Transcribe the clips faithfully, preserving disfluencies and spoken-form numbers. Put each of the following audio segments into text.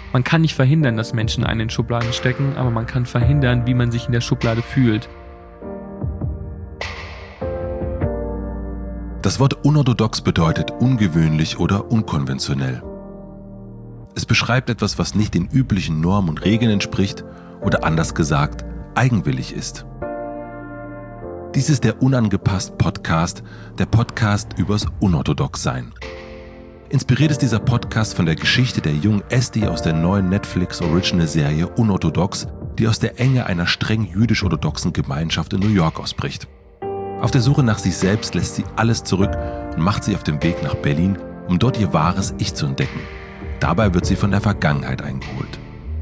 Man kann nicht verhindern, dass Menschen einen in Schubladen stecken, aber man kann verhindern, wie man sich in der Schublade fühlt. Das Wort unorthodox bedeutet ungewöhnlich oder unkonventionell. Es beschreibt etwas, was nicht den üblichen Normen und Regeln entspricht oder anders gesagt, eigenwillig ist. Dies ist der Unangepasst Podcast, der Podcast übers Unorthodoxsein. Inspiriert ist dieser Podcast von der Geschichte der jungen Esti aus der neuen Netflix-Original-Serie Unorthodox, die aus der Enge einer streng jüdisch-orthodoxen Gemeinschaft in New York ausbricht. Auf der Suche nach sich selbst lässt sie alles zurück und macht sich auf den Weg nach Berlin, um dort ihr wahres Ich zu entdecken. Dabei wird sie von der Vergangenheit eingeholt.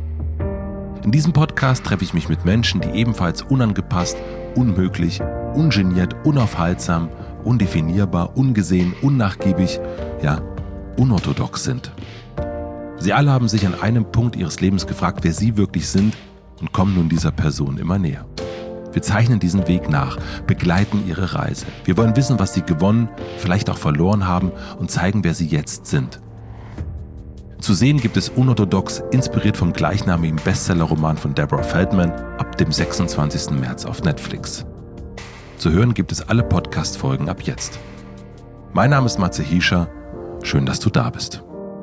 In diesem Podcast treffe ich mich mit Menschen, die ebenfalls unangepasst, unmöglich, ungeniert, unaufhaltsam, undefinierbar, ungesehen, unnachgiebig, ja, unorthodox sind. Sie alle haben sich an einem Punkt ihres Lebens gefragt, wer sie wirklich sind und kommen nun dieser Person immer näher. Wir zeichnen diesen Weg nach, begleiten ihre Reise. Wir wollen wissen, was sie gewonnen, vielleicht auch verloren haben und zeigen, wer sie jetzt sind. Zu sehen gibt es Unorthodox, inspiriert vom gleichnamigen Bestsellerroman von Deborah Feldman, ab dem sechsundzwanzigsten März auf Netflix. Zu hören gibt es alle Podcast-Folgen ab jetzt. Mein Name ist Matze Hiescher. Schön, dass du da bist.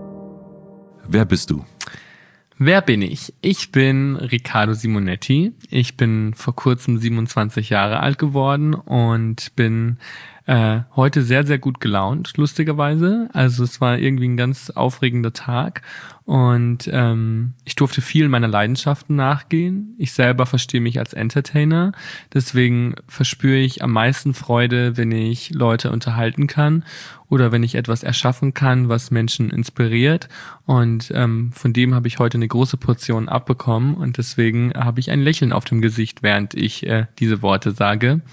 Wer bist du? Wer bin ich? Ich bin Riccardo Simonetti. Ich bin vor kurzem siebenundzwanzig Jahre alt geworden und bin äh, heute sehr, sehr gut gelaunt, lustigerweise. Also es war irgendwie ein ganz aufregender Tag und ähm, ich durfte viel meiner Leidenschaften nachgehen. Ich selber verstehe mich als Entertainer, deswegen verspüre ich am meisten Freude, wenn ich Leute unterhalten kann oder wenn ich etwas erschaffen kann, was Menschen inspiriert. Und ähm, von dem habe ich heute eine große Portion abbekommen und deswegen habe ich ein Lächeln auf dem Gesicht, während ich äh, diese Worte sage.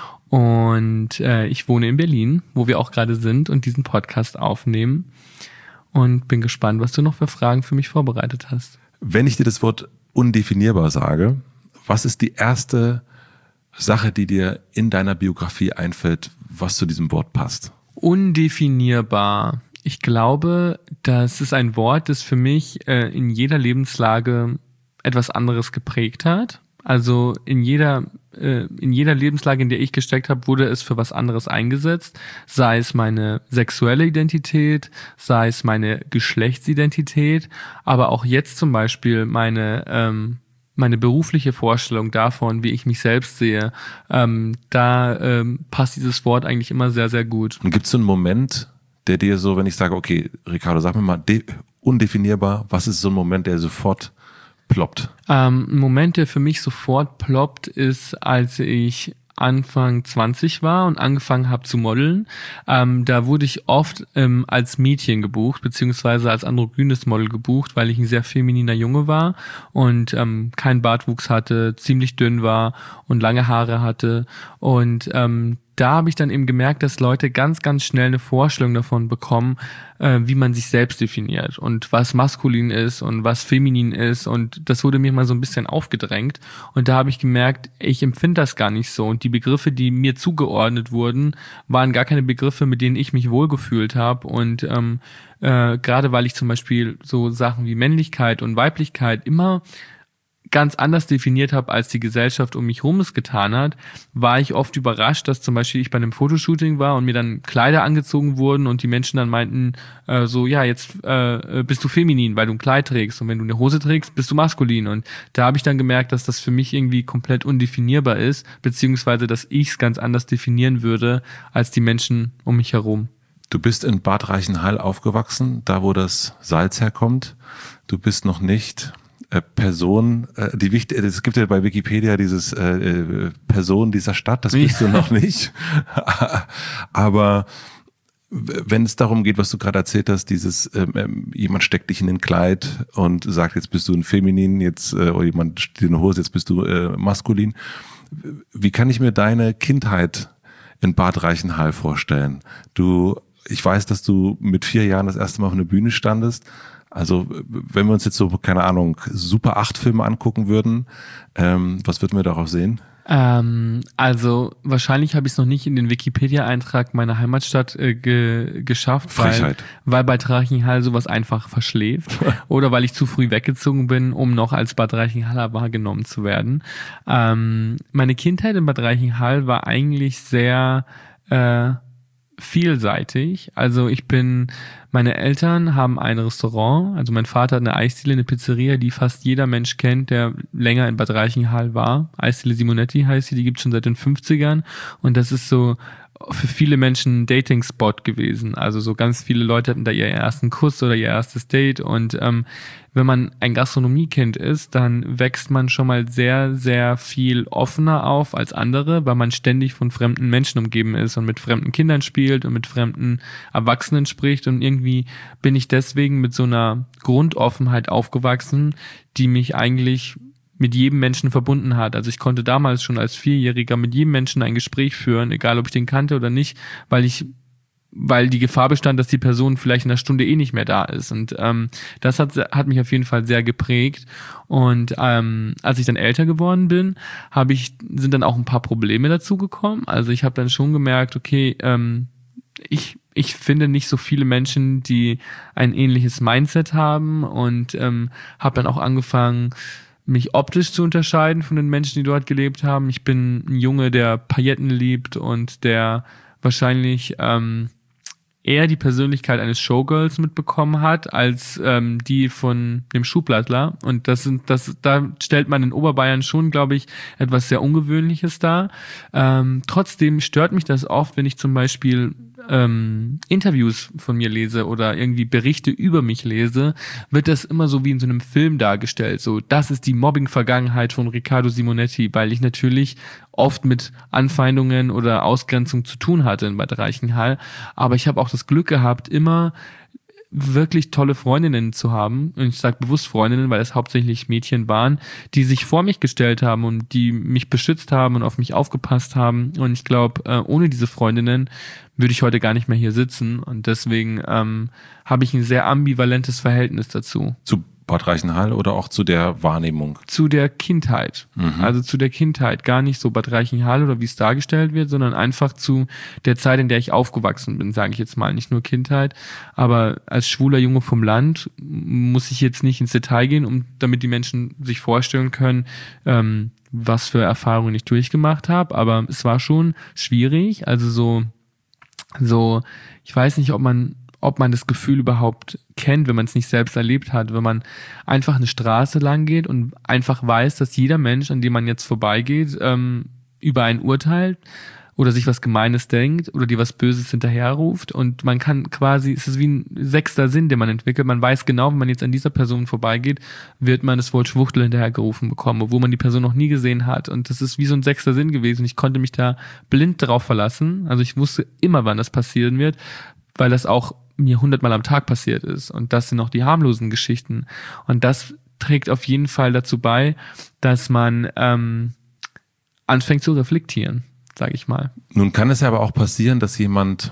Und äh, ich wohne in Berlin, wo wir auch gerade sind und diesen Podcast aufnehmen. Und bin gespannt, was du noch für Fragen für mich vorbereitet hast. Wenn ich dir das Wort undefinierbar sage, was ist die erste Sache, die dir in deiner Biografie einfällt, was zu diesem Wort passt? Undefinierbar. Ich glaube, das ist ein Wort, das für mich äh, in jeder Lebenslage etwas anderes geprägt hat. Also in jeder äh, in jeder Lebenslage, in der ich gesteckt habe, wurde es für was anderes eingesetzt. Sei es meine sexuelle Identität, sei es meine Geschlechtsidentität, aber auch jetzt zum Beispiel meine ähm, meine berufliche Vorstellung davon, wie ich mich selbst sehe. Ähm, da ähm, passt dieses Wort eigentlich immer sehr, sehr gut. Und gibt es so einen Moment, der dir so, wenn ich sage, okay, Riccardo, sag mir mal, de- undefinierbar, was ist so ein Moment, der sofort ploppt? Ähm, ein Moment, der für mich sofort ploppt, ist, als ich Anfang zwanzig war und angefangen habe zu modeln. Ähm, da wurde ich oft ähm, als Mädchen gebucht, beziehungsweise als androgynes Model gebucht, weil ich ein sehr femininer Junge war und ähm, keinen Bartwuchs hatte, ziemlich dünn war und lange Haare hatte. Und ähm, da habe ich dann eben gemerkt, dass Leute ganz, ganz schnell eine Vorstellung davon bekommen, äh, wie man sich selbst definiert und was maskulin ist und was feminin ist. Und das wurde mir mal so ein bisschen aufgedrängt. Und da habe ich gemerkt, ich empfinde das gar nicht so. Und die Begriffe, die mir zugeordnet wurden, waren gar keine Begriffe, mit denen ich mich wohlgefühlt habe. Und ähm, äh, gerade weil ich zum Beispiel so Sachen wie Männlichkeit und Weiblichkeit immer ganz anders definiert habe, als die Gesellschaft um mich herum es getan hat, war ich oft überrascht, dass zum Beispiel ich bei einem Fotoshooting war und mir dann Kleider angezogen wurden und die Menschen dann meinten, äh, so, ja, jetzt äh, bist du feminin, weil du ein Kleid trägst und wenn du eine Hose trägst, bist du maskulin. Und da habe ich dann gemerkt, dass das für mich irgendwie komplett undefinierbar ist, beziehungsweise, dass ich es ganz anders definieren würde, als die Menschen um mich herum. Du bist in Bad Reichenhall aufgewachsen, da wo das Salz herkommt. Du bist noch nicht Äh, Person, äh, die wichtig, es gibt ja bei Wikipedia dieses äh, Person dieser Stadt, das bist du noch nicht. Aber wenn es darum geht, was du gerade erzählt hast, dieses ähm, jemand steckt dich in ein Kleid und sagt, jetzt bist du ein Feminin, jetzt äh, oder jemand steht in eine Hose, jetzt bist du äh, maskulin. Wie kann ich mir deine Kindheit in Bad Reichenhall vorstellen? Du, ich weiß, dass du mit vier Jahren das erste Mal auf einer Bühne standest. Also wenn wir uns jetzt so, keine Ahnung, Super acht Filme angucken würden, ähm, was würden wir darauf sehen? Ähm, also wahrscheinlich habe ich es noch nicht in den Wikipedia-Eintrag meiner Heimatstadt äh, ge- geschafft, weil, weil Bad Reichenhall sowas einfach verschläft oder weil ich zu früh weggezogen bin, um noch als Bad Reichenhaller wahrgenommen zu werden. Ähm, meine Kindheit in Bad Reichenhall war eigentlich sehr äh, vielseitig. Also ich bin, meine Eltern haben ein Restaurant, also mein Vater hat eine Eisdiele, eine Pizzeria, die fast jeder Mensch kennt, der länger in Bad Reichenhall war. Eisdiele Simonetti heißt sie, die gibt's schon seit den fünfzigern und das ist so für viele Menschen ein Dating-Spot gewesen. Also so ganz viele Leute hatten da ihren ersten Kuss oder ihr erstes Date und ähm, wenn man ein Gastronomiekind ist, dann wächst man schon mal sehr, sehr viel offener auf als andere, weil man ständig von fremden Menschen umgeben ist und mit fremden Kindern spielt und mit fremden Erwachsenen spricht und irgendwie bin ich deswegen mit so einer Grundoffenheit aufgewachsen, die mich eigentlich mit jedem Menschen verbunden hat. Also ich konnte damals schon als Vierjähriger mit jedem Menschen ein Gespräch führen, egal ob ich den kannte oder nicht, weil ich weil die Gefahr bestand, dass die Person vielleicht in einer Stunde eh nicht mehr da ist. Und ähm, das hat hat mich auf jeden Fall sehr geprägt. Und ähm, als ich dann älter geworden bin, habe ich sind dann auch ein paar Probleme dazu gekommen. Also ich habe dann schon gemerkt, okay, ähm, ich ich finde nicht so viele Menschen, die ein ähnliches Mindset haben und ähm, habe dann auch angefangen, mich optisch zu unterscheiden von den Menschen, die dort gelebt haben. Ich bin ein Junge, der Pailletten liebt und der wahrscheinlich ähm, eher die Persönlichkeit eines Showgirls mitbekommen hat, als ähm, die von dem Schuhplattler. Und das sind, das, da stellt man in Oberbayern schon, glaube ich, etwas sehr Ungewöhnliches dar. Ähm, trotzdem stört mich das oft, wenn ich zum Beispiel ähm, Interviews von mir lese oder irgendwie Berichte über mich lese, wird das immer so wie in so einem Film dargestellt. So, das ist die Mobbing-Vergangenheit von Riccardo Simonetti, weil ich natürlich oft mit Anfeindungen oder Ausgrenzung zu tun hatte in Bad Reichenhall. Aber ich habe auch das Glück gehabt, immer wirklich tolle Freundinnen zu haben. Und ich sage bewusst Freundinnen, weil es hauptsächlich Mädchen waren, die sich vor mich gestellt haben und die mich beschützt haben und auf mich aufgepasst haben. Und ich glaube, äh, ohne diese Freundinnen würde ich heute gar nicht mehr hier sitzen. Und deswegen ähm, habe ich ein sehr ambivalentes Verhältnis dazu. Zu Bad Reichenhall oder auch zu der Wahrnehmung? Zu der Kindheit. Mhm. Also zu der Kindheit. Gar nicht so Bad Reichenhall oder wie es dargestellt wird, sondern einfach zu der Zeit, in der ich aufgewachsen bin, sage ich jetzt mal. Nicht nur Kindheit, aber als schwuler Junge vom Land muss ich jetzt nicht ins Detail gehen, um damit die Menschen sich vorstellen können, ähm, was für Erfahrungen ich durchgemacht habe. Aber es war schon schwierig. Also so, so, ich weiß nicht, ob man ob man das Gefühl überhaupt kennt, wenn man es nicht selbst erlebt hat, wenn man einfach eine Straße lang geht und einfach weiß, dass jeder Mensch, an dem man jetzt vorbeigeht, ähm, über einen urteilt oder sich was Gemeines denkt oder dir was Böses hinterherruft und man kann quasi, es ist wie ein sechster Sinn, den man entwickelt, man weiß genau, wenn man jetzt an dieser Person vorbeigeht, wird man das Wort Schwuchtel hinterhergerufen bekommen, obwohl man die Person noch nie gesehen hat und das ist wie so ein sechster Sinn gewesen. Ich konnte mich da blind drauf verlassen, also ich wusste immer, wann das passieren wird, weil das auch mir hundertmal am Tag passiert ist. Und das sind auch die harmlosen Geschichten. Und das trägt auf jeden Fall dazu bei, dass man ähm, anfängt zu reflektieren, sage ich mal. Nun kann es ja aber auch passieren, dass jemand,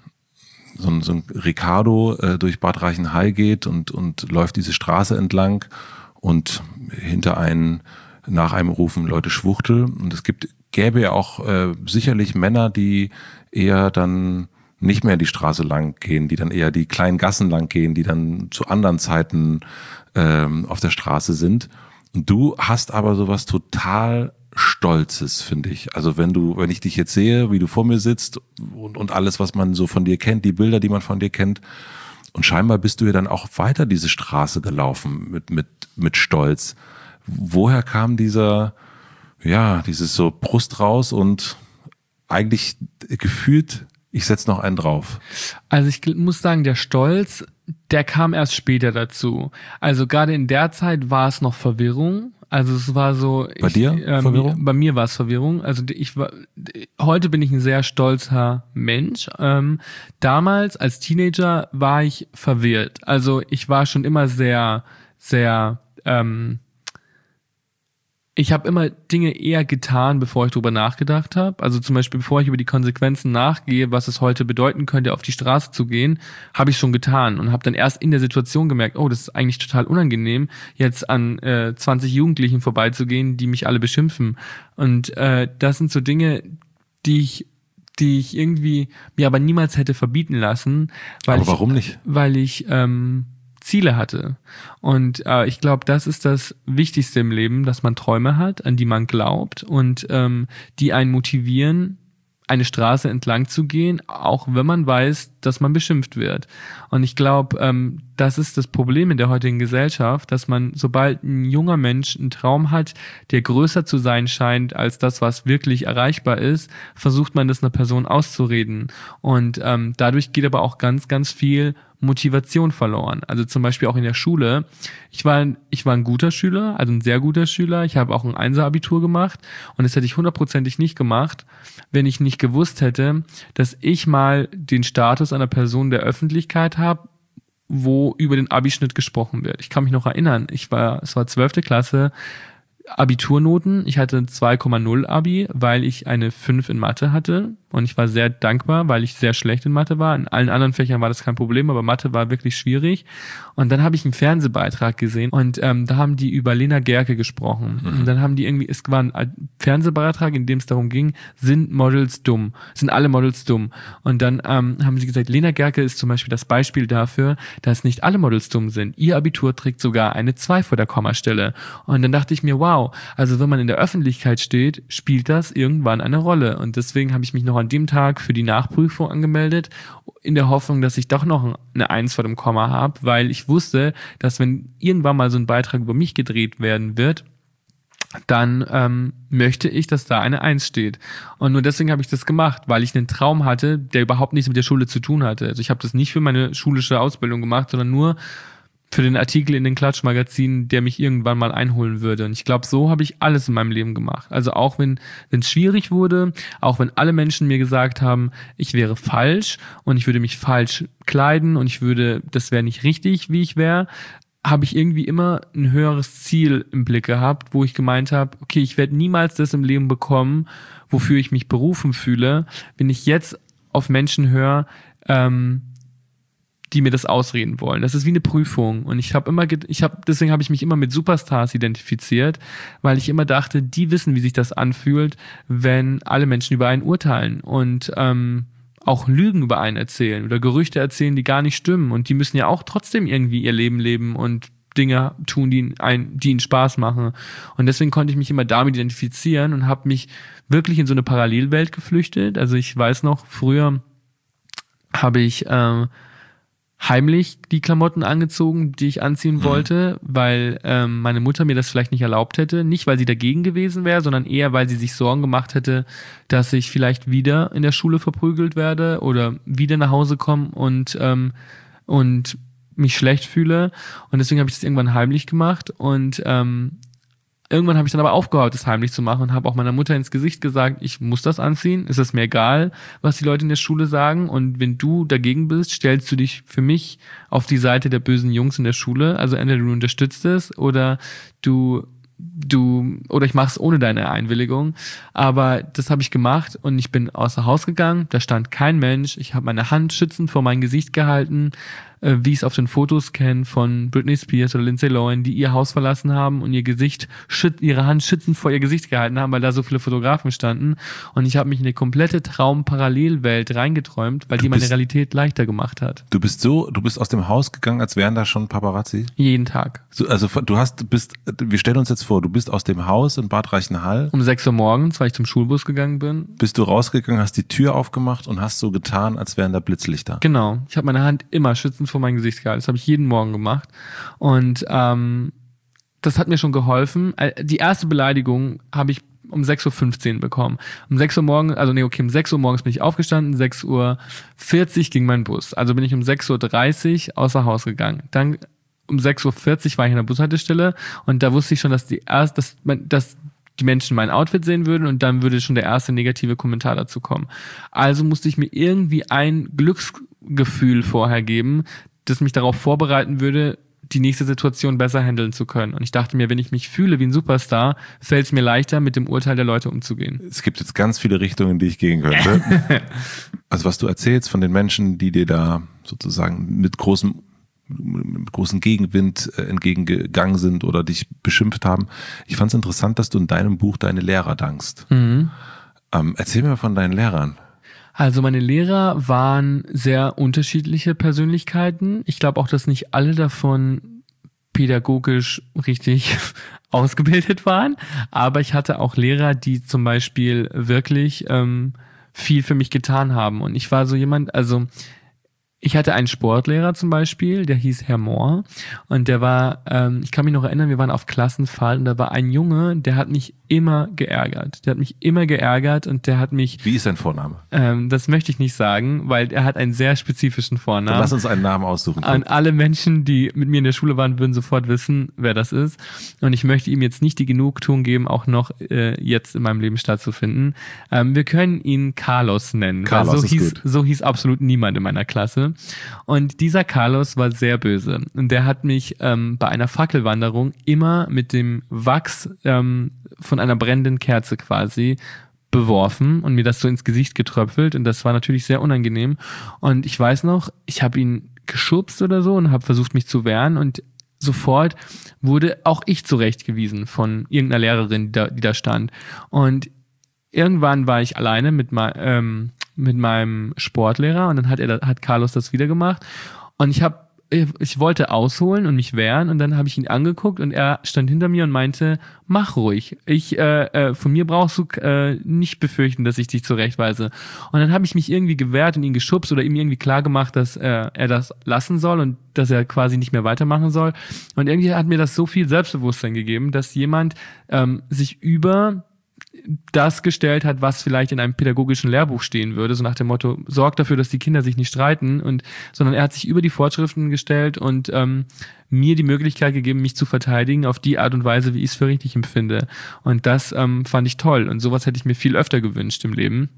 so ein, so ein Riccardo, äh, durch Bad Reichenhall geht und, und läuft diese Straße entlang und hinter einen, nach einem rufen Leute Schwuchtel. Und es gibt, gäbe ja auch äh, sicherlich Männer, die eher dann nicht mehr die Straße lang gehen, die dann eher die kleinen Gassen lang gehen, die dann zu anderen Zeiten ähm, auf der Straße sind. Und du hast aber sowas total Stolzes, finde ich. Also wenn du, wenn ich dich jetzt sehe, wie du vor mir sitzt und, und alles, was man so von dir kennt, die Bilder, die man von dir kennt, und scheinbar bist du ja dann auch weiter diese Straße gelaufen mit mit mit Stolz. Woher kam dieser, ja, dieses so Brust raus und eigentlich gefühlt, ich setze noch einen drauf? Also ich muss sagen, der Stolz, der kam erst später dazu. Also gerade in der Zeit war es noch Verwirrung. Also es war so. Bei ich, dir ähm, Verwirrung? Bei mir war es Verwirrung. Also ich war. Heute bin ich ein sehr stolzer Mensch. Ähm, damals als Teenager war ich verwirrt. Also ich war schon immer sehr, sehr. Ähm, Ich habe immer Dinge eher getan, bevor ich drüber nachgedacht habe. Also zum Beispiel, bevor ich über die Konsequenzen nachgehe, was es heute bedeuten könnte, auf die Straße zu gehen, habe ich schon getan und habe dann erst in der Situation gemerkt, oh, das ist eigentlich total unangenehm, jetzt an äh, zwanzig Jugendlichen vorbeizugehen, die mich alle beschimpfen. Und äh, das sind so Dinge, die ich die ich irgendwie mir aber niemals hätte verbieten lassen. Weil aber warum ich, nicht? Weil ich ähm, Ziele hatte. Und äh, ich glaube, das ist das Wichtigste im Leben, dass man Träume hat, an die man glaubt und ähm, die einen motivieren, eine Straße entlang zu gehen, auch wenn man weiß, dass man beschimpft wird. Und ich glaube, ähm, das ist das Problem in der heutigen Gesellschaft, dass man, sobald ein junger Mensch einen Traum hat, der größer zu sein scheint als das, was wirklich erreichbar ist, versucht man das einer Person auszureden. Und ähm, dadurch geht aber auch ganz, ganz viel Motivation verloren. Also zum Beispiel auch in der Schule. Ich war, ich war ein guter Schüler, also ein sehr guter Schüler. Ich habe auch ein Einser-Abitur gemacht und das hätte ich hundertprozentig nicht gemacht, wenn ich nicht gewusst hätte, dass ich mal den Status einer Person der Öffentlichkeit habe, wo über den Abischnitt gesprochen wird. Ich kann mich noch erinnern, ich war, es war zwölfte Klasse, Abiturnoten. Ich hatte ein zwei Komma null Abi, weil ich eine fünf in Mathe hatte. Und ich war sehr dankbar, weil ich sehr schlecht in Mathe war. In allen anderen Fächern war das kein Problem, aber Mathe war wirklich schwierig. Und dann habe ich einen Fernsehbeitrag gesehen und ähm, da haben die über Lena Gercke gesprochen. Mhm. Und dann haben die irgendwie, es war ein Fernsehbeitrag, in dem es darum ging, sind Models dumm? Sind alle Models dumm? Und dann ähm, haben sie gesagt, Lena Gercke ist zum Beispiel das Beispiel dafür, dass nicht alle Models dumm sind. Ihr Abitur trägt sogar eine zwei vor der Kommastelle. Und dann dachte ich mir, wow, also wenn man in der Öffentlichkeit steht, spielt das irgendwann eine Rolle. Und deswegen habe ich mich noch an dem Tag für die Nachprüfung angemeldet, in der Hoffnung, dass ich doch noch eine Eins vor dem Komma habe, weil ich wusste, dass wenn irgendwann mal so ein Beitrag über mich gedreht werden wird, dann ähm, möchte ich, dass da eine Eins steht. Und nur deswegen habe ich das gemacht, weil ich einen Traum hatte, der überhaupt nichts mit der Schule zu tun hatte. Also ich habe das nicht für meine schulische Ausbildung gemacht, sondern nur für den Artikel in den Klatschmagazinen, der mich irgendwann mal einholen würde. Und ich glaube, so habe ich alles in meinem Leben gemacht. Also auch wenn wenn es schwierig wurde, auch wenn alle Menschen mir gesagt haben, ich wäre falsch und ich würde mich falsch kleiden und ich würde, das wäre nicht richtig, wie ich wäre, habe ich irgendwie immer ein höheres Ziel im Blick gehabt, wo ich gemeint habe, okay, ich werde niemals das im Leben bekommen, wofür ich mich berufen fühle, wenn ich jetzt auf Menschen höre, ähm, die mir das ausreden wollen. Das ist wie eine Prüfung und ich habe immer, ich habe, deswegen habe ich mich immer mit Superstars identifiziert, weil ich immer dachte, die wissen, wie sich das anfühlt, wenn alle Menschen über einen urteilen und ähm, auch Lügen über einen erzählen oder Gerüchte erzählen, die gar nicht stimmen und die müssen ja auch trotzdem irgendwie ihr Leben leben und Dinge tun, die ihnen, die ihnen Spaß machen. Und deswegen konnte ich mich immer damit identifizieren und habe mich wirklich in so eine Parallelwelt geflüchtet. Also ich weiß noch, früher habe ich ähm, heimlich die Klamotten angezogen, die ich anziehen wollte, weil ähm, meine Mutter mir das vielleicht nicht erlaubt hätte. Nicht, weil sie dagegen gewesen wäre, sondern eher, weil sie sich Sorgen gemacht hätte, dass ich vielleicht wieder in der Schule verprügelt werde oder wieder nach Hause komme und ähm, und mich schlecht fühle. Und deswegen habe ich das irgendwann heimlich gemacht und ähm, irgendwann habe ich dann aber aufgehört, das heimlich zu machen und habe auch meiner Mutter ins Gesicht gesagt, ich muss das anziehen, ist es mir egal, was die Leute in der Schule sagen und wenn du dagegen bist, stellst du dich für mich auf die Seite der bösen Jungs in der Schule, also entweder du unterstützt es oder du du oder ich mache es ohne deine Einwilligung, aber das habe ich gemacht und ich bin außer Haus gegangen, da stand kein Mensch, ich habe meine Hand schützend vor mein Gesicht gehalten, äh, wie ich es auf den Fotos kenne von Britney Spears oder Lindsay Lohan, die ihr Haus verlassen haben und ihr Gesicht schüt, ihre Hand schützend vor ihr Gesicht gehalten haben, weil da so viele Fotografen standen und ich habe mich in eine komplette Traumparallelwelt reingeträumt, weil du die meine bist, Realität leichter gemacht hat. Du bist so, du bist aus dem Haus gegangen, als wären da schon Paparazzi? Jeden Tag. So, also du hast, bist, wir stellen uns jetzt vor, du bist aus dem Haus in Bad Reichenhall. Um sechs Uhr morgens, weil ich zum Schulbus gegangen bin. Bist du rausgegangen, hast die Tür aufgemacht und hast so getan, als wären da Blitzlichter. Genau. Ich habe meine Hand immer schützend vor mein Gesicht gehalten. Das habe ich jeden Morgen gemacht. Und ähm, das hat mir schon geholfen. Die erste Beleidigung habe ich um sechs Uhr fünfzehn bekommen. Um sechs Uhr morgens, also nee, okay, um sechs Uhr morgens bin ich aufgestanden, sechs Uhr vierzig ging mein Bus. Also bin ich um sechs Uhr dreißig außer Haus gegangen. Dann um sechs Uhr vierzig war ich in der Bushaltestelle und da wusste ich schon, dass die erst, dass man, dass die Menschen mein Outfit sehen würden und dann würde schon der erste negative Kommentar dazu kommen. Also musste ich mir irgendwie ein Glücksgefühl vorher geben, das mich darauf vorbereiten würde, die nächste Situation besser handeln zu können. Und ich dachte mir, wenn ich mich fühle wie ein Superstar, fällt es mir leichter, mit dem Urteil der Leute umzugehen. Es gibt jetzt ganz viele Richtungen, in die ich gehen könnte. Also was du erzählst von den Menschen, die dir da sozusagen mit großem, mit großem Gegenwind entgegengegangen sind oder dich beschimpft haben. Ich fand es interessant, dass du in deinem Buch deine Lehrer dankst. Mhm. Ähm, erzähl mir von deinen Lehrern. Also meine Lehrer waren sehr unterschiedliche Persönlichkeiten. Ich glaube auch, dass nicht alle davon pädagogisch richtig ausgebildet waren. Aber ich hatte auch Lehrer, die zum Beispiel wirklich ähm, viel für mich getan haben. Und ich war so jemand, also ich hatte einen Sportlehrer zum Beispiel, der hieß Herr Mohr. Und der war, ähm, ich kann mich noch erinnern, wir waren auf Klassenfahrt und da war ein Junge, der hat mich immer geärgert. Der hat mich immer geärgert und der hat mich... Wie ist dein Vorname? Ähm, das möchte ich nicht sagen, weil er hat einen sehr spezifischen Vornamen. Dann lass uns einen Namen aussuchen. Und alle Menschen, die mit mir in der Schule waren, würden sofort wissen, wer das ist. Und ich möchte ihm jetzt nicht die Genugtuung geben, auch noch äh, jetzt in meinem Leben stattzufinden. Ähm, wir können ihn Carlos nennen. Carlos weil so ist hieß, gut. So hieß absolut niemand in meiner Klasse. Und dieser Carlos war sehr böse. Und der hat mich ähm, bei einer Fackelwanderung immer mit dem Wachs ähm, von einer brennenden Kerze quasi beworfen und mir das so ins Gesicht getröpfelt. Und das war natürlich sehr unangenehm. Und ich weiß noch, ich habe ihn geschubst oder so und habe versucht, mich zu wehren. Und sofort wurde auch ich zurechtgewiesen von irgendeiner Lehrerin, die da, die da stand. Und irgendwann war ich alleine mit, mein, ähm, mit meinem Sportlehrer und dann hat er, hat Carlos das wieder gemacht. Und ich habe ich wollte ausholen und mich wehren und dann habe ich ihn angeguckt und er stand hinter mir und meinte, mach ruhig, ich äh, äh, von mir brauchst du äh, nicht befürchten, dass ich dich zurechtweise. Und dann habe ich mich irgendwie gewehrt und ihn geschubst oder ihm irgendwie klar gemacht, dass äh, er das lassen soll und dass er quasi nicht mehr weitermachen soll. Und irgendwie hat mir das so viel Selbstbewusstsein gegeben, dass jemand ähm, sich über das gestellt hat, was vielleicht in einem pädagogischen Lehrbuch stehen würde, so nach dem Motto, sorgt dafür, dass die Kinder sich nicht streiten, und sondern er hat sich über die Vorschriften gestellt und ähm, mir die Möglichkeit gegeben, mich zu verteidigen auf die Art und Weise, wie ich es für richtig empfinde. Und das ähm, fand ich toll und sowas hätte ich mir viel öfter gewünscht im Leben.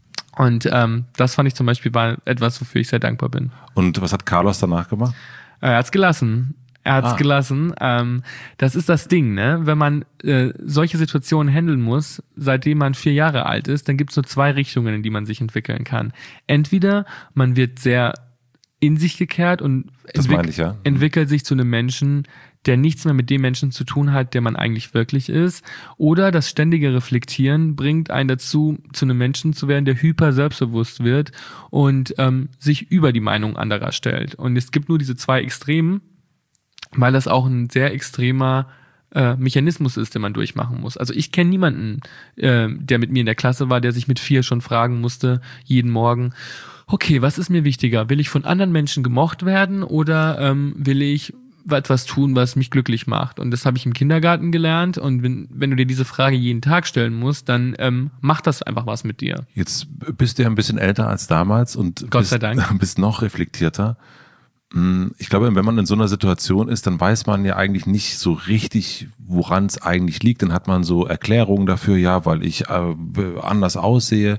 Und ähm, das fand ich zum Beispiel war etwas, wofür ich sehr dankbar bin. Und was hat Carlos danach gemacht? Er hat's gelassen. Er hat's Ah. gelassen. Ähm, das ist das Ding, ne? Wenn man äh, solche Situationen handeln muss, seitdem man vier Jahre alt ist, dann gibt's nur zwei Richtungen, in die man sich entwickeln kann. Entweder man wird sehr in sich gekehrt und Das entwick- meine ich, ja. entwickelt sich zu einem Menschen, der nichts mehr mit dem Menschen zu tun hat, der man eigentlich wirklich ist. Oder das ständige Reflektieren bringt einen dazu, zu einem Menschen zu werden, der hyper selbstbewusst wird und ähm, sich über die Meinung anderer stellt. Und es gibt nur diese zwei Extremen, weil das auch ein sehr extremer äh, Mechanismus ist, den man durchmachen muss. Also ich kenne niemanden, äh, der mit mir in der Klasse war, der sich mit vier schon fragen musste, jeden Morgen, okay, was ist mir wichtiger? Will ich von anderen Menschen gemocht werden oder ähm, will ich etwas tun, was mich glücklich macht? Und das habe ich im Kindergarten gelernt. Und wenn, wenn du dir diese Frage jeden Tag stellen musst, dann ähm, macht das einfach was mit dir. Jetzt bist du ja ein bisschen älter als damals und Gott bist, sei Dank. bist noch reflektierter. Ich glaube, wenn man in so einer Situation ist, dann weiß man ja eigentlich nicht so richtig, woran es eigentlich liegt. Dann hat man so Erklärungen dafür, ja, weil ich äh, anders aussehe.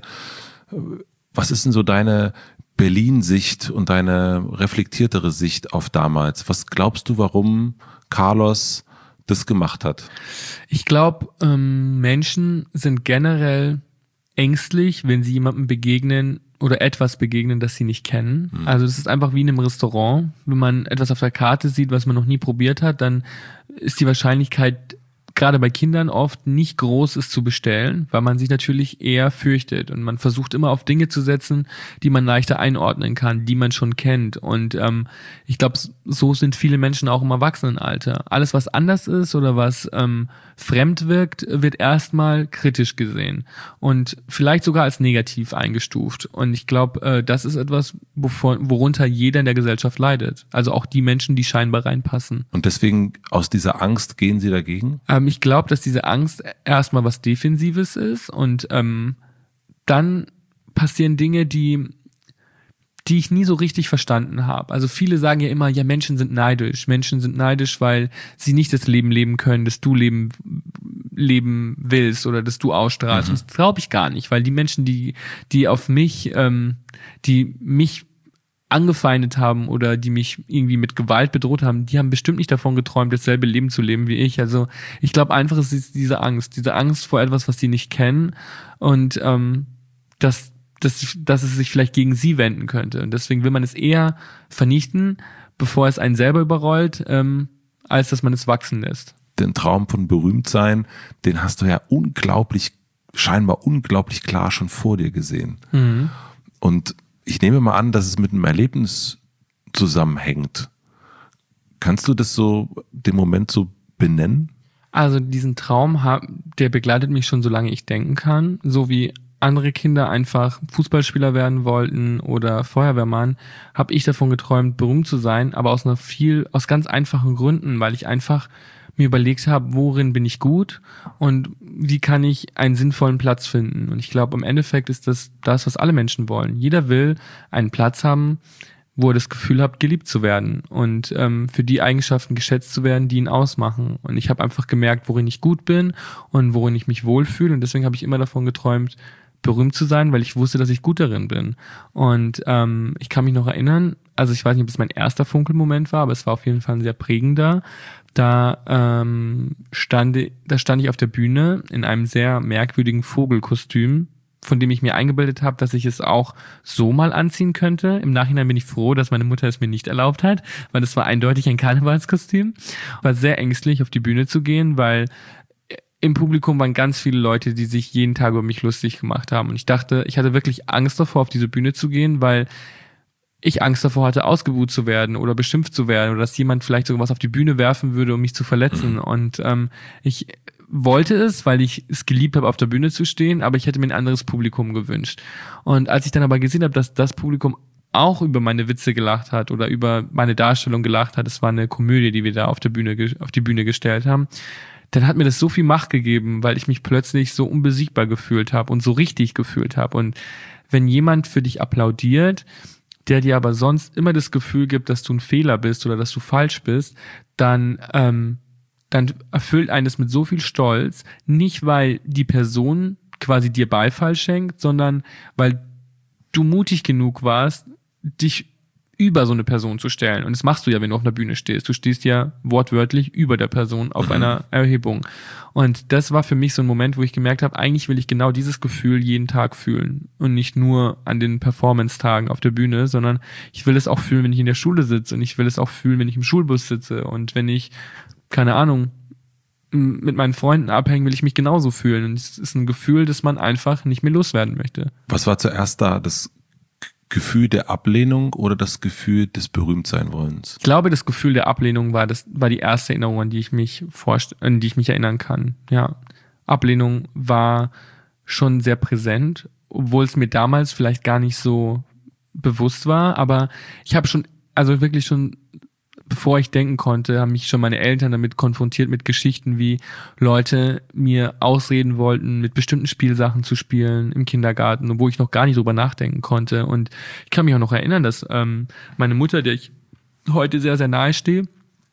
Was ist denn so deine Berlin-Sicht und deine reflektiertere Sicht auf damals? Was glaubst du, warum Carlos das gemacht hat? Ich glaube, ähm, Menschen sind generell ängstlich, wenn sie jemandem begegnen oder etwas begegnen, das sie nicht kennen. Mhm. Also das ist einfach wie in einem Restaurant. Wenn man etwas auf der Karte sieht, was man noch nie probiert hat, dann ist die Wahrscheinlichkeit gerade bei Kindern oft nicht groß, es zu bestellen, weil man sich natürlich eher fürchtet und man versucht immer auf Dinge zu setzen, die man leichter einordnen kann, die man schon kennt. Und ähm, ich glaube, so sind viele Menschen auch im Erwachsenenalter. Alles, was anders ist oder was ähm, fremd wirkt, wird erstmal kritisch gesehen und vielleicht sogar als negativ eingestuft. Und ich glaube, äh, das ist etwas, wovon, worunter jeder in der Gesellschaft leidet. Also auch die Menschen, die scheinbar reinpassen. Und deswegen aus dieser Angst gehen sie dagegen? Ähm, ich glaube, dass diese Angst erstmal was Defensives ist und ähm, dann passieren Dinge, die die ich nie so richtig verstanden habe. Also viele sagen ja immer, ja, Menschen sind neidisch. Menschen sind neidisch, weil sie nicht das Leben leben können, das du leben leben willst oder das du ausstrahlst. Mhm. Und das glaube ich gar nicht, weil die Menschen, die die auf mich, ähm, die mich angefeindet haben oder die mich irgendwie mit Gewalt bedroht haben, die haben bestimmt nicht davon geträumt, dasselbe Leben zu leben wie ich. Also ich glaube einfach, es ist diese Angst, diese Angst vor etwas, was sie nicht kennen und ähm, dass, dass, dass es sich vielleicht gegen sie wenden könnte. Und deswegen will man es eher vernichten, bevor es einen selber überrollt, ähm, als dass man es wachsen lässt. Den Traum von Berühmtsein, den hast du ja unglaublich, scheinbar unglaublich klar schon vor dir gesehen. Mhm. Und ich nehme mal an, dass es mit einem Erlebnis zusammenhängt. Kannst du das so, den Moment so benennen? Also diesen Traum, der begleitet mich schon, solange ich denken kann. So wie andere Kinder einfach Fußballspieler werden wollten oder Feuerwehrmann, habe ich davon geträumt, berühmt zu sein, aber aus einer viel, aus ganz einfachen Gründen, weil ich einfach mir überlegt habe, worin bin ich gut und wie kann ich einen sinnvollen Platz finden. Und ich glaube, im Endeffekt ist das das, was alle Menschen wollen. Jeder will einen Platz haben, wo er das Gefühl hat, geliebt zu werden und ähm, für die Eigenschaften geschätzt zu werden, die ihn ausmachen. Und ich habe einfach gemerkt, worin ich gut bin und worin ich mich wohlfühle. Und deswegen habe ich immer davon geträumt, berühmt zu sein, weil ich wusste, dass ich gut darin bin. Und ähm, ich kann mich noch erinnern, also ich weiß nicht, ob es mein erster Funkelmoment war, aber es war auf jeden Fall ein sehr prägender. Da ähm, stand, da stand ich auf der Bühne in einem sehr merkwürdigen Vogelkostüm, von dem ich mir eingebildet habe, dass ich es auch so mal anziehen könnte. Im Nachhinein bin ich froh, dass meine Mutter es mir nicht erlaubt hat, weil es war eindeutig ein Karnevalskostüm. War sehr ängstlich, auf die Bühne zu gehen, weil im Publikum waren ganz viele Leute, die sich jeden Tag über mich lustig gemacht haben. Und ich dachte, ich hatte wirklich Angst davor, auf diese Bühne zu gehen, weil ich Angst davor hatte, ausgebuht zu werden oder beschimpft zu werden oder dass jemand vielleicht sogar was auf die Bühne werfen würde, um mich zu verletzen. Mhm. Und ähm, ich wollte es, weil ich es geliebt habe, auf der Bühne zu stehen, aber ich hätte mir ein anderes Publikum gewünscht. Und als ich dann aber gesehen habe, dass das Publikum auch über meine Witze gelacht hat oder über meine Darstellung gelacht hat, es war eine Komödie, die wir da auf der Bühne auf die Bühne gestellt haben, dann hat mir das so viel Macht gegeben, weil ich mich plötzlich so unbesiegbar gefühlt habe und so richtig gefühlt habe. Und wenn jemand für dich applaudiert, der dir aber sonst immer das Gefühl gibt, dass du ein Fehler bist oder dass du falsch bist, dann ähm, dann erfüllt einen das mit so viel Stolz, nicht weil die Person quasi dir Beifall schenkt, sondern weil du mutig genug warst, dich über so eine Person zu stellen. Und das machst du ja, wenn du auf einer Bühne stehst. Du stehst ja wortwörtlich über der Person auf einer Erhebung. Und das war für mich so ein Moment, wo ich gemerkt habe, eigentlich will ich genau dieses Gefühl jeden Tag fühlen. Und nicht nur an den Performance-Tagen auf der Bühne, sondern ich will es auch fühlen, wenn ich in der Schule sitze. Und ich will es auch fühlen, wenn ich im Schulbus sitze. Und wenn ich, keine Ahnung, mit meinen Freunden abhängen, will ich mich genauso fühlen. Und es ist ein Gefühl, das man einfach nicht mehr loswerden möchte. Was war zuerst da? Das Gefühl der Ablehnung oder das Gefühl des Berühmtsein-Wollens? Ich glaube, das Gefühl der Ablehnung war das war die erste Erinnerung, an die ich mich vorst- an die ich mich erinnern kann. Ja, Ablehnung war schon sehr präsent, obwohl es mir damals vielleicht gar nicht so bewusst war. Aber ich habe schon, also wirklich schon, bevor ich denken konnte, haben mich schon meine Eltern damit konfrontiert mit Geschichten, wie Leute mir ausreden wollten, mit bestimmten Spielsachen zu spielen im Kindergarten, wo ich noch gar nicht drüber nachdenken konnte. Und ich kann mich auch noch erinnern, dass ähm, meine Mutter, der ich heute sehr, sehr nahe stehe,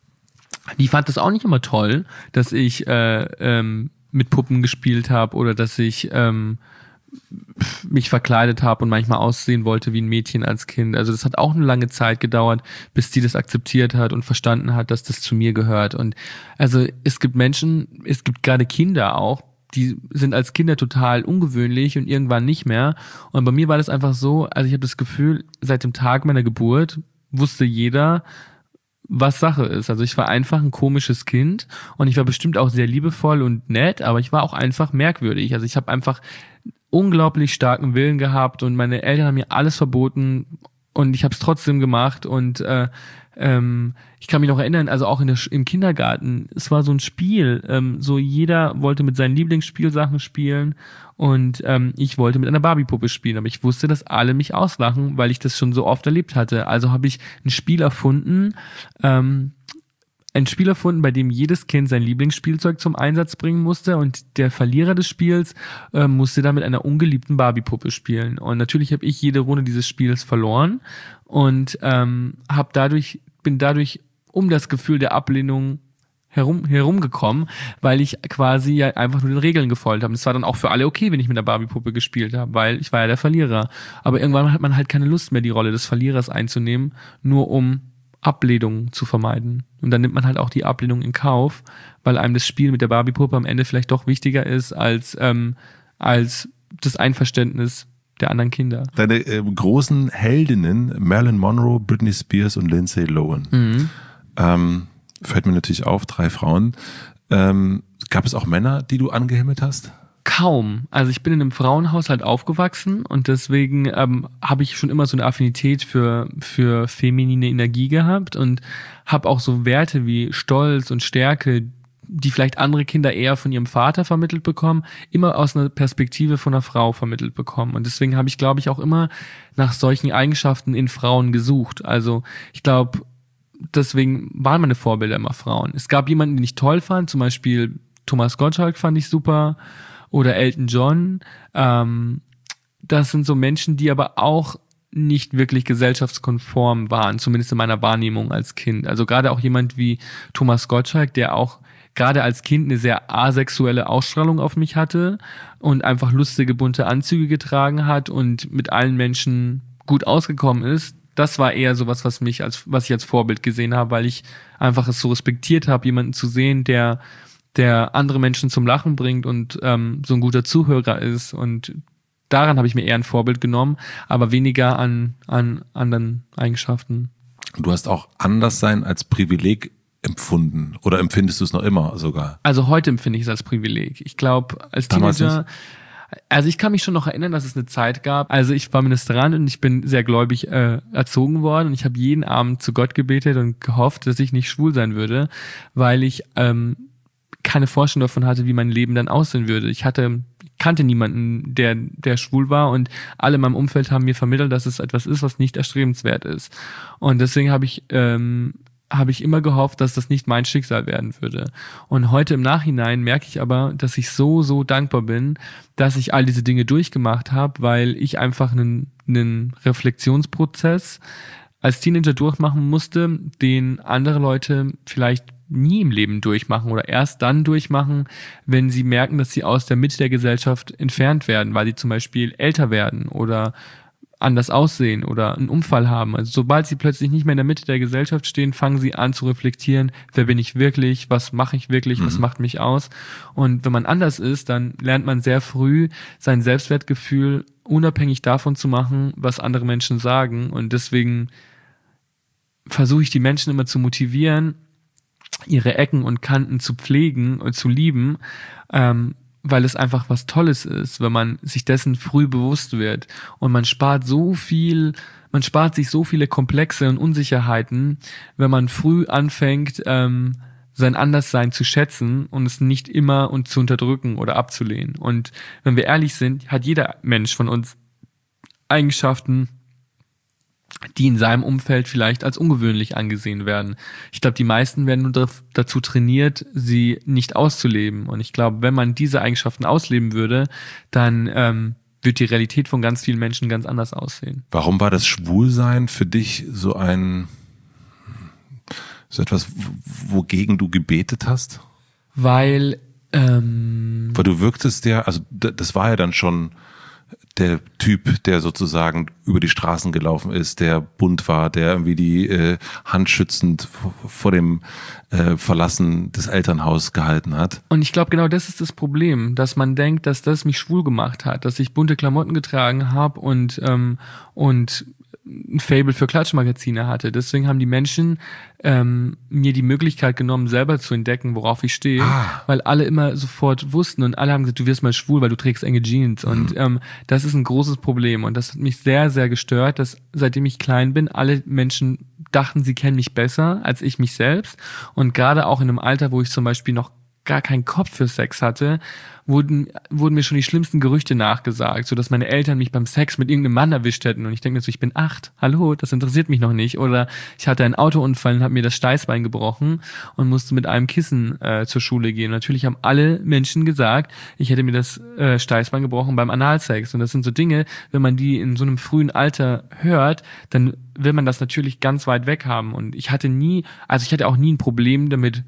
die fand das auch nicht immer toll, dass ich äh, ähm, mit Puppen gespielt habe oder dass ich ähm, mich verkleidet habe und manchmal aussehen wollte wie ein Mädchen als Kind. Also das hat auch eine lange Zeit gedauert, bis sie das akzeptiert hat und verstanden hat, dass das zu mir gehört. Und also es gibt Menschen, es gibt gerade Kinder auch, die sind als Kinder total ungewöhnlich und irgendwann nicht mehr. Und bei mir war das einfach so, also ich habe das Gefühl, seit dem Tag meiner Geburt wusste jeder, was Sache ist. Also ich war einfach ein komisches Kind und ich war bestimmt auch sehr liebevoll und nett, aber ich war auch einfach merkwürdig. Also ich habe einfach unglaublich starken Willen gehabt und meine Eltern haben mir alles verboten und ich habe es trotzdem gemacht und äh, ähm, ich kann mich noch erinnern, also auch in der, im Kindergarten, es war so ein Spiel, ähm, so jeder wollte mit seinen Lieblingsspielsachen spielen und ähm, ich wollte mit einer Barbie-Puppe spielen, aber ich wusste, dass alle mich auslachen, weil ich das schon so oft erlebt hatte. Also habe ich ein Spiel erfunden, ähm, ein Spiel erfunden, bei dem jedes Kind sein Lieblingsspielzeug zum Einsatz bringen musste und der Verlierer des Spiels äh, musste dann mit einer ungeliebten Barbie-Puppe spielen. Und natürlich habe ich jede Runde dieses Spiels verloren und ähm, habe dadurch bin dadurch um das Gefühl der Ablehnung herum, herumgekommen, weil ich quasi ja einfach nur den Regeln gefolgt habe. Und es war dann auch für alle okay, wenn ich mit der Barbie-Puppe gespielt habe, weil ich war ja der Verlierer. Aber irgendwann hat man halt keine Lust mehr, die Rolle des Verlierers einzunehmen, nur um Ablehnung zu vermeiden. Und dann nimmt man halt auch die Ablehnung in Kauf, weil einem das Spiel mit der Barbie-Puppe am Ende vielleicht doch wichtiger ist als, ähm, als das Einverständnis der anderen Kinder. Deine äh, großen Heldinnen, Marilyn Monroe, Britney Spears und Lindsay Lohan. Mhm. Ähm, fällt mir natürlich auf, drei Frauen. Ähm, gab es auch Männer, die du angehimmelt hast? Kaum. Also ich bin in einem Frauenhaushalt aufgewachsen und deswegen ähm, habe ich schon immer so eine Affinität für für feminine Energie gehabt und habe auch so Werte wie Stolz und Stärke, die vielleicht andere Kinder eher von ihrem Vater vermittelt bekommen, immer aus einer Perspektive von einer Frau vermittelt bekommen. Und deswegen habe ich, glaube ich, auch immer nach solchen Eigenschaften in Frauen gesucht. Also ich glaube, deswegen waren meine Vorbilder immer Frauen. Es gab jemanden, den ich toll fand, zum Beispiel Thomas Gottschalk fand ich super. Oder Elton John. Ähm, das sind so Menschen, die aber auch nicht wirklich gesellschaftskonform waren, zumindest in meiner Wahrnehmung als Kind. Also gerade auch jemand wie Thomas Gottschalk, der auch gerade als Kind eine sehr asexuelle Ausstrahlung auf mich hatte und einfach lustige, bunte Anzüge getragen hat und mit allen Menschen gut ausgekommen ist. Das war eher sowas, was mich als, was ich als Vorbild gesehen habe, weil ich einfach es so respektiert habe, jemanden zu sehen, der der andere Menschen zum Lachen bringt und ähm, so ein guter Zuhörer ist. Und daran habe ich mir eher ein Vorbild genommen, aber weniger an, an anderen Eigenschaften. Du hast auch Anderssein als Privileg empfunden oder empfindest du es noch immer sogar? Also heute empfinde ich es als Privileg. Ich glaube, als Teenager, also ich kann mich schon noch erinnern, dass es eine Zeit gab, also ich war Ministrant und ich bin sehr gläubig äh, erzogen worden und ich habe jeden Abend zu Gott gebetet und gehofft, dass ich nicht schwul sein würde, weil ich ähm, keine Vorstellung davon hatte, wie mein Leben dann aussehen würde. Ich hatte, kannte niemanden, der, der schwul war und alle in meinem Umfeld haben mir vermittelt, dass es etwas ist, was nicht erstrebenswert ist. Und deswegen habe ich, ähm, habe ich immer gehofft, dass das nicht mein Schicksal werden würde. Und heute im Nachhinein merke ich aber, dass ich so, so dankbar bin, dass ich all diese Dinge durchgemacht habe, weil ich einfach einen, einen Reflexionsprozess als Teenager durchmachen musste, den andere Leute vielleicht nie im Leben durchmachen oder erst dann durchmachen, wenn sie merken, dass sie aus der Mitte der Gesellschaft entfernt werden, weil sie zum Beispiel älter werden oder anders aussehen oder einen Unfall haben. Also sobald sie plötzlich nicht mehr in der Mitte der Gesellschaft stehen, fangen sie an zu reflektieren, wer bin ich wirklich, was mache ich wirklich, mhm. was macht mich aus. Und wenn man anders ist, dann lernt man sehr früh sein Selbstwertgefühl unabhängig davon zu machen, was andere Menschen sagen. Und deswegen versuche ich die Menschen immer zu motivieren, ihre Ecken und Kanten zu pflegen und zu lieben, ähm, weil es einfach was Tolles ist, wenn man sich dessen früh bewusst wird. Und man spart so viel, man spart sich so viele Komplexe und Unsicherheiten, wenn man früh anfängt, ähm, sein Anderssein zu schätzen und es nicht immer und zu unterdrücken oder abzulehnen. Und wenn wir ehrlich sind, hat jeder Mensch von uns Eigenschaften, die in seinem Umfeld vielleicht als ungewöhnlich angesehen werden. Ich glaube, die meisten werden nur dazu trainiert, sie nicht auszuleben. Und ich glaube, wenn man diese Eigenschaften ausleben würde, dann ähm, wird die Realität von ganz vielen Menschen ganz anders aussehen. Warum war das Schwulsein für dich so ein so etwas, wogegen du gebetet hast? Weil ähm, Weil du wirktest ja, also das war ja dann schon der Typ, der sozusagen über die Straßen gelaufen ist, der bunt war, der irgendwie die äh, Hand schützend vor, vor dem äh, Verlassen des Elternhauses gehalten hat. Und ich glaube, genau das ist das Problem, dass man denkt, dass das mich schwul gemacht hat, dass ich bunte Klamotten getragen habe und ähm, und ein Faible für Klatschmagazine hatte. Deswegen haben die Menschen ähm, mir die Möglichkeit genommen, selber zu entdecken, worauf ich stehe, ah. weil alle immer sofort wussten und alle haben gesagt, du wirst mal schwul, weil du trägst enge Jeans. Mhm. Und ähm, das ist ein großes Problem und das hat mich sehr, sehr gestört, dass seitdem ich klein bin, alle Menschen dachten, sie kennen mich besser als ich mich selbst. Und gerade auch in einem Alter, wo ich zum Beispiel noch gar keinen Kopf für Sex hatte, wurden wurden mir schon die schlimmsten Gerüchte nachgesagt, so dass meine Eltern mich beim Sex mit irgendeinem Mann erwischt hätten und ich denke mir so, ich bin acht, hallo, das interessiert mich noch nicht. Oder ich hatte einen Autounfall und habe mir das Steißbein gebrochen und musste mit einem Kissen äh, zur Schule gehen. Natürlich haben alle Menschen gesagt, ich hätte mir das äh, Steißbein gebrochen beim Analsex. Und das sind so Dinge, wenn man die in so einem frühen Alter hört, dann will man das natürlich ganz weit weg haben. Und ich hatte nie, also ich hatte auch nie ein Problem damit,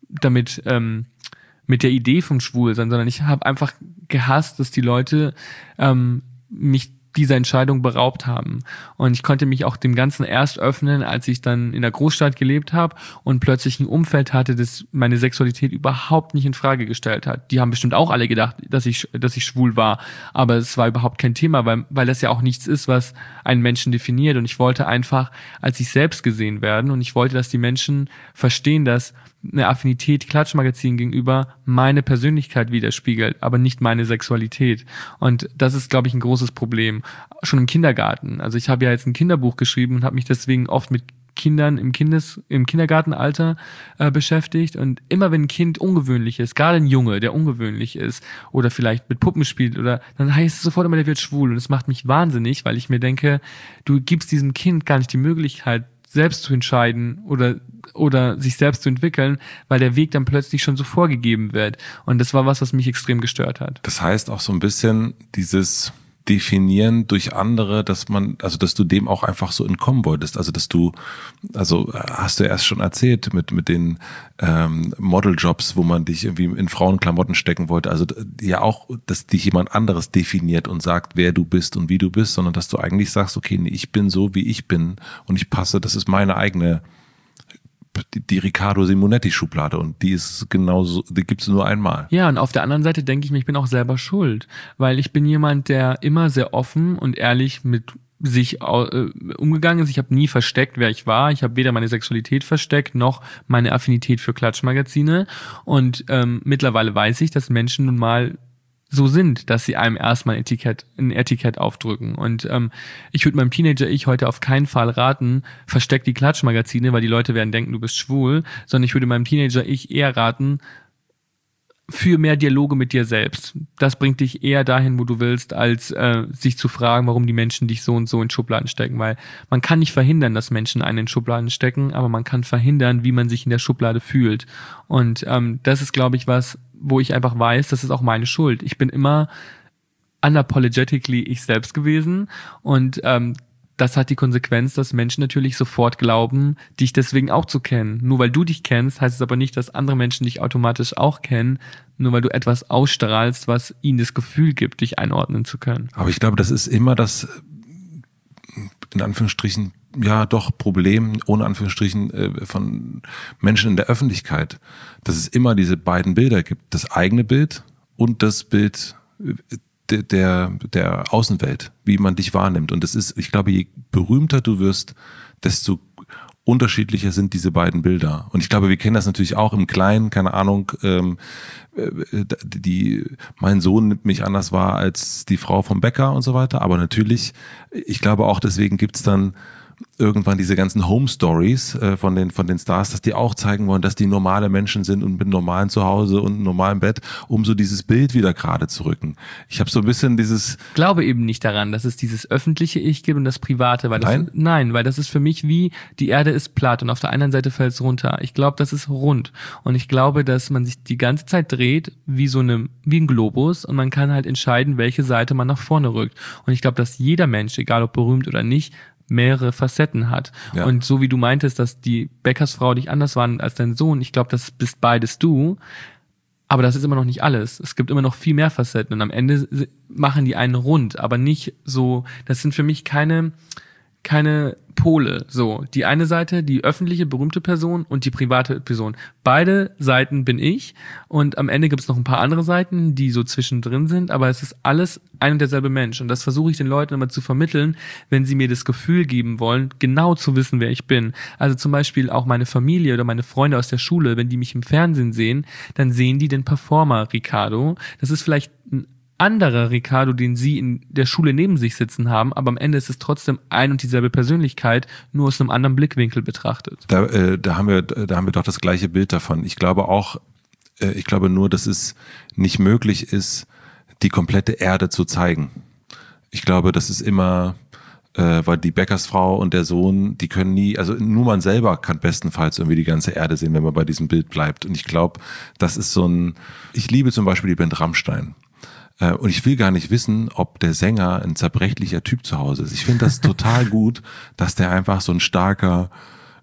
damit ähm, mit der Idee vom Schwulsein, sondern ich habe einfach gehasst, dass die Leute ähm, mich dieser Entscheidung beraubt haben. Und ich konnte mich auch dem Ganzen erst öffnen, als ich dann in der Großstadt gelebt habe und plötzlich ein Umfeld hatte, das meine Sexualität überhaupt nicht in Frage gestellt hat. Die haben bestimmt auch alle gedacht, dass ich dass ich schwul war, aber es war überhaupt kein Thema, weil weil das ja auch nichts ist, was einen Menschen definiert. Und ich wollte einfach als ich selbst gesehen werden und ich wollte, dass die Menschen verstehen, dass eine Affinität Klatschmagazin gegenüber meine Persönlichkeit widerspiegelt, aber nicht meine Sexualität. Und das ist, glaube ich, ein großes Problem. Schon im Kindergarten. Also ich habe ja jetzt ein Kinderbuch geschrieben und habe mich deswegen oft mit Kindern im Kindes im Kindergartenalter äh, beschäftigt. Und immer wenn ein Kind ungewöhnlich ist, gerade ein Junge, der ungewöhnlich ist oder vielleicht mit Puppen spielt, oder dann heißt es sofort immer, der wird schwul. Und das macht mich wahnsinnig, weil ich mir denke, du gibst diesem Kind gar nicht die Möglichkeit, selbst zu entscheiden oder oder sich selbst zu entwickeln, weil der Weg dann plötzlich schon so vorgegeben wird. Und das war was, was mich extrem gestört hat. Das heißt auch so ein bisschen dieses Definieren durch andere, dass man, also dass du dem auch einfach so entkommen wolltest. Also dass du, also hast du erst schon erzählt mit mit den ähm, Modeljobs, wo man dich irgendwie in Frauenklamotten stecken wollte. Also ja auch, dass dich jemand anderes definiert und sagt, wer du bist und wie du bist, sondern dass du eigentlich sagst, okay, nee, ich bin so, wie ich bin und ich passe, das ist meine eigene, die, die Riccardo Simonetti-Schublade und die ist genauso, die gibt's nur einmal. Ja, und auf der anderen Seite denke ich mir, ich bin auch selber schuld, weil ich bin jemand, der immer sehr offen und ehrlich mit sich äh, umgegangen ist. Ich habe nie versteckt, wer ich war. Ich habe weder meine Sexualität versteckt, noch meine Affinität für Klatschmagazine. Und ähm, mittlerweile weiß ich, dass Menschen nun mal so sind, dass sie einem erstmal ein Etikett, ein Etikett aufdrücken. Und ähm, ich würde meinem Teenager-Ich heute auf keinen Fall raten, versteck die Klatschmagazine, weil die Leute werden denken, du bist schwul, sondern ich würde meinem Teenager-Ich eher raten, für mehr Dialoge mit dir selbst. Das bringt dich eher dahin, wo du willst, als äh, sich zu fragen, warum die Menschen dich so und so in Schubladen stecken. Weil man kann nicht verhindern, dass Menschen einen in Schubladen stecken, aber man kann verhindern, wie man sich in der Schublade fühlt. Und ähm, das ist, glaube ich, was, wo ich einfach weiß, das ist auch meine Schuld. Ich bin immer unapologetically ich selbst gewesen und ähm, das hat die Konsequenz, dass Menschen natürlich sofort glauben, dich deswegen auch zu kennen. Nur weil du dich kennst, heißt es aber nicht, dass andere Menschen dich automatisch auch kennen, nur weil du etwas ausstrahlst, was ihnen das Gefühl gibt, dich einordnen zu können. Aber ich glaube, das ist immer das, in Anführungsstrichen, ja doch Problem, ohne Anführungsstrichen, äh, von Menschen in der Öffentlichkeit, dass es immer diese beiden Bilder gibt. Das eigene Bild und das Bild der, der, der Außenwelt, wie man dich wahrnimmt. Und das ist, ich glaube, je berühmter du wirst, desto unterschiedlicher sind diese beiden Bilder. Und ich glaube, wir kennen das natürlich auch im Kleinen, keine Ahnung, ähm, die, mein Sohn nimmt mich anders wahr als die Frau vom Bäcker und so weiter. Aber natürlich, ich glaube auch, deswegen gibt's dann irgendwann diese ganzen Home Stories äh, von den von den Stars, dass die auch zeigen wollen, dass die normale Menschen sind und mit einem normalen Zuhause und einem normalen Bett, um so dieses Bild wieder gerade zu rücken. Ich habe so ein bisschen dieses... Ich glaube eben nicht daran, dass es dieses öffentliche Ich gibt und das private. Weil das, nein? Nein, weil das ist für mich wie, die Erde ist platt und auf der anderen Seite fällt es runter. Ich glaube, das ist rund. Und ich glaube, dass man sich die ganze Zeit dreht wie so eine, wie ein Globus und man kann halt entscheiden, welche Seite man nach vorne rückt. Und ich glaube, dass jeder Mensch, egal ob berühmt oder nicht, mehrere Facetten hat. Ja. Und so wie du meintest, dass die Bäckersfrau dich anders war als dein Sohn, ich glaube, das bist beides du, aber das ist immer noch nicht alles. Es gibt immer noch viel mehr Facetten und am Ende machen die einen rund, aber nicht so, das sind für mich keine keine Pole, so. Die eine Seite, die öffentliche, berühmte Person und die private Person. Beide Seiten bin ich und am Ende gibt es noch ein paar andere Seiten, die so zwischendrin sind, aber es ist alles ein und derselbe Mensch und das versuche ich den Leuten immer zu vermitteln, wenn sie mir das Gefühl geben wollen, genau zu wissen, wer ich bin. Also zum Beispiel auch meine Familie oder meine Freunde aus der Schule, wenn die mich im Fernsehen sehen, dann sehen die den Performer Riccardo. Das ist vielleicht ein anderer Riccardo, den sie in der Schule neben sich sitzen haben, aber am Ende ist es trotzdem ein und dieselbe Persönlichkeit, nur aus einem anderen Blickwinkel betrachtet. Da, äh, da haben wir, da haben wir doch das gleiche Bild davon. Ich glaube auch, äh, ich glaube nur, dass es nicht möglich ist, die komplette Erde zu zeigen. Ich glaube, das ist immer, äh, weil die Bäckersfrau und der Sohn, die können nie, also nur man selber kann bestenfalls irgendwie die ganze Erde sehen, wenn man bei diesem Bild bleibt. Und ich glaube, das ist so ein, ich liebe zum Beispiel die Band Rammstein. Und ich will gar nicht wissen, ob der Sänger ein zerbrechlicher Typ zu Hause ist. Ich finde das total gut, dass der einfach so ein starker,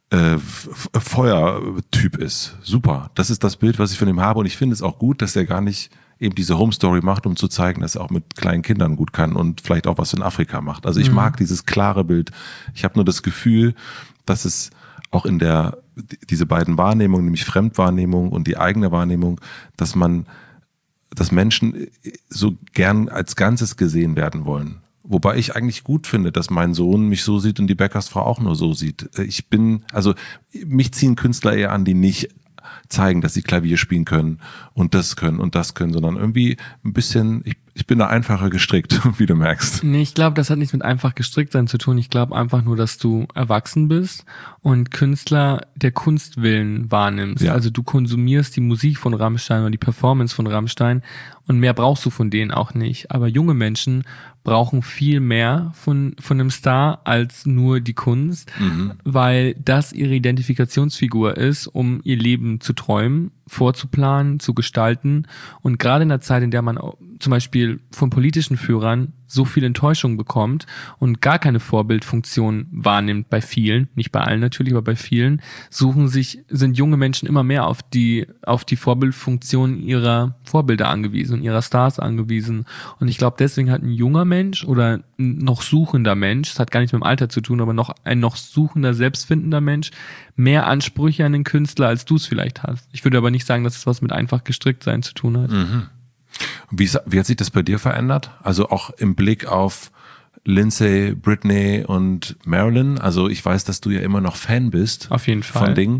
äh, F- Feuertyp ist. Super. Das ist das Bild, was ich von ihm habe und ich finde es auch gut, dass er gar nicht eben diese Home Story macht, um zu zeigen, dass er auch mit kleinen Kindern gut kann und vielleicht auch was in Afrika macht. Also ich mhm. mag dieses klare Bild. Ich habe nur das Gefühl, dass es auch in der, diese beiden Wahrnehmungen, nämlich Fremdwahrnehmung und die eigene Wahrnehmung, dass man, dass Menschen so gern als Ganzes gesehen werden wollen. Wobei ich eigentlich gut finde, dass mein Sohn mich so sieht und die Bäckersfrau auch nur so sieht. Ich bin, also mich ziehen Künstler eher an, die nicht zeigen, dass sie Klavier spielen können und das können und das können, sondern irgendwie ein bisschen, ich, ich bin da einfacher gestrickt, wie du merkst. Nee, ich glaube, das hat nichts mit einfach gestrickt sein zu tun. Ich glaube einfach nur, dass du erwachsen bist und Künstler der Kunstwillen wahrnimmst. Ja. Also du konsumierst die Musik von Rammstein oder die Performance von Rammstein und mehr brauchst du von denen auch nicht. Aber junge Menschen brauchen viel mehr von von einem Star als nur die Kunst, mhm. weil das ihre Identifikationsfigur ist, um ihr Leben zu träumen, vorzuplanen, zu gestalten. Und gerade in der Zeit, in der man zum Beispiel von politischen Führern so viel Enttäuschung bekommt und gar keine Vorbildfunktion wahrnimmt bei vielen, nicht bei allen natürlich, aber bei vielen, suchen sich, sind junge Menschen immer mehr auf die, auf die Vorbildfunktion ihrer Vorbilder angewiesen, ihrer Stars angewiesen. Und ich glaube, deswegen hat ein junger Mensch oder ein noch suchender Mensch, das hat gar nichts mit dem Alter zu tun, aber noch ein noch suchender, selbstfindender Mensch, mehr Ansprüche an den Künstler, als du es vielleicht hast. Ich würde aber nicht sagen, dass es was mit einfach gestrickt sein zu tun hat. Mhm. Wie, wie hat sich das bei dir verändert? Also auch im Blick auf Lindsay, Britney und Marilyn. Also ich weiß, dass du ja immer noch Fan bist. Auf jeden Fall. Von Dingen.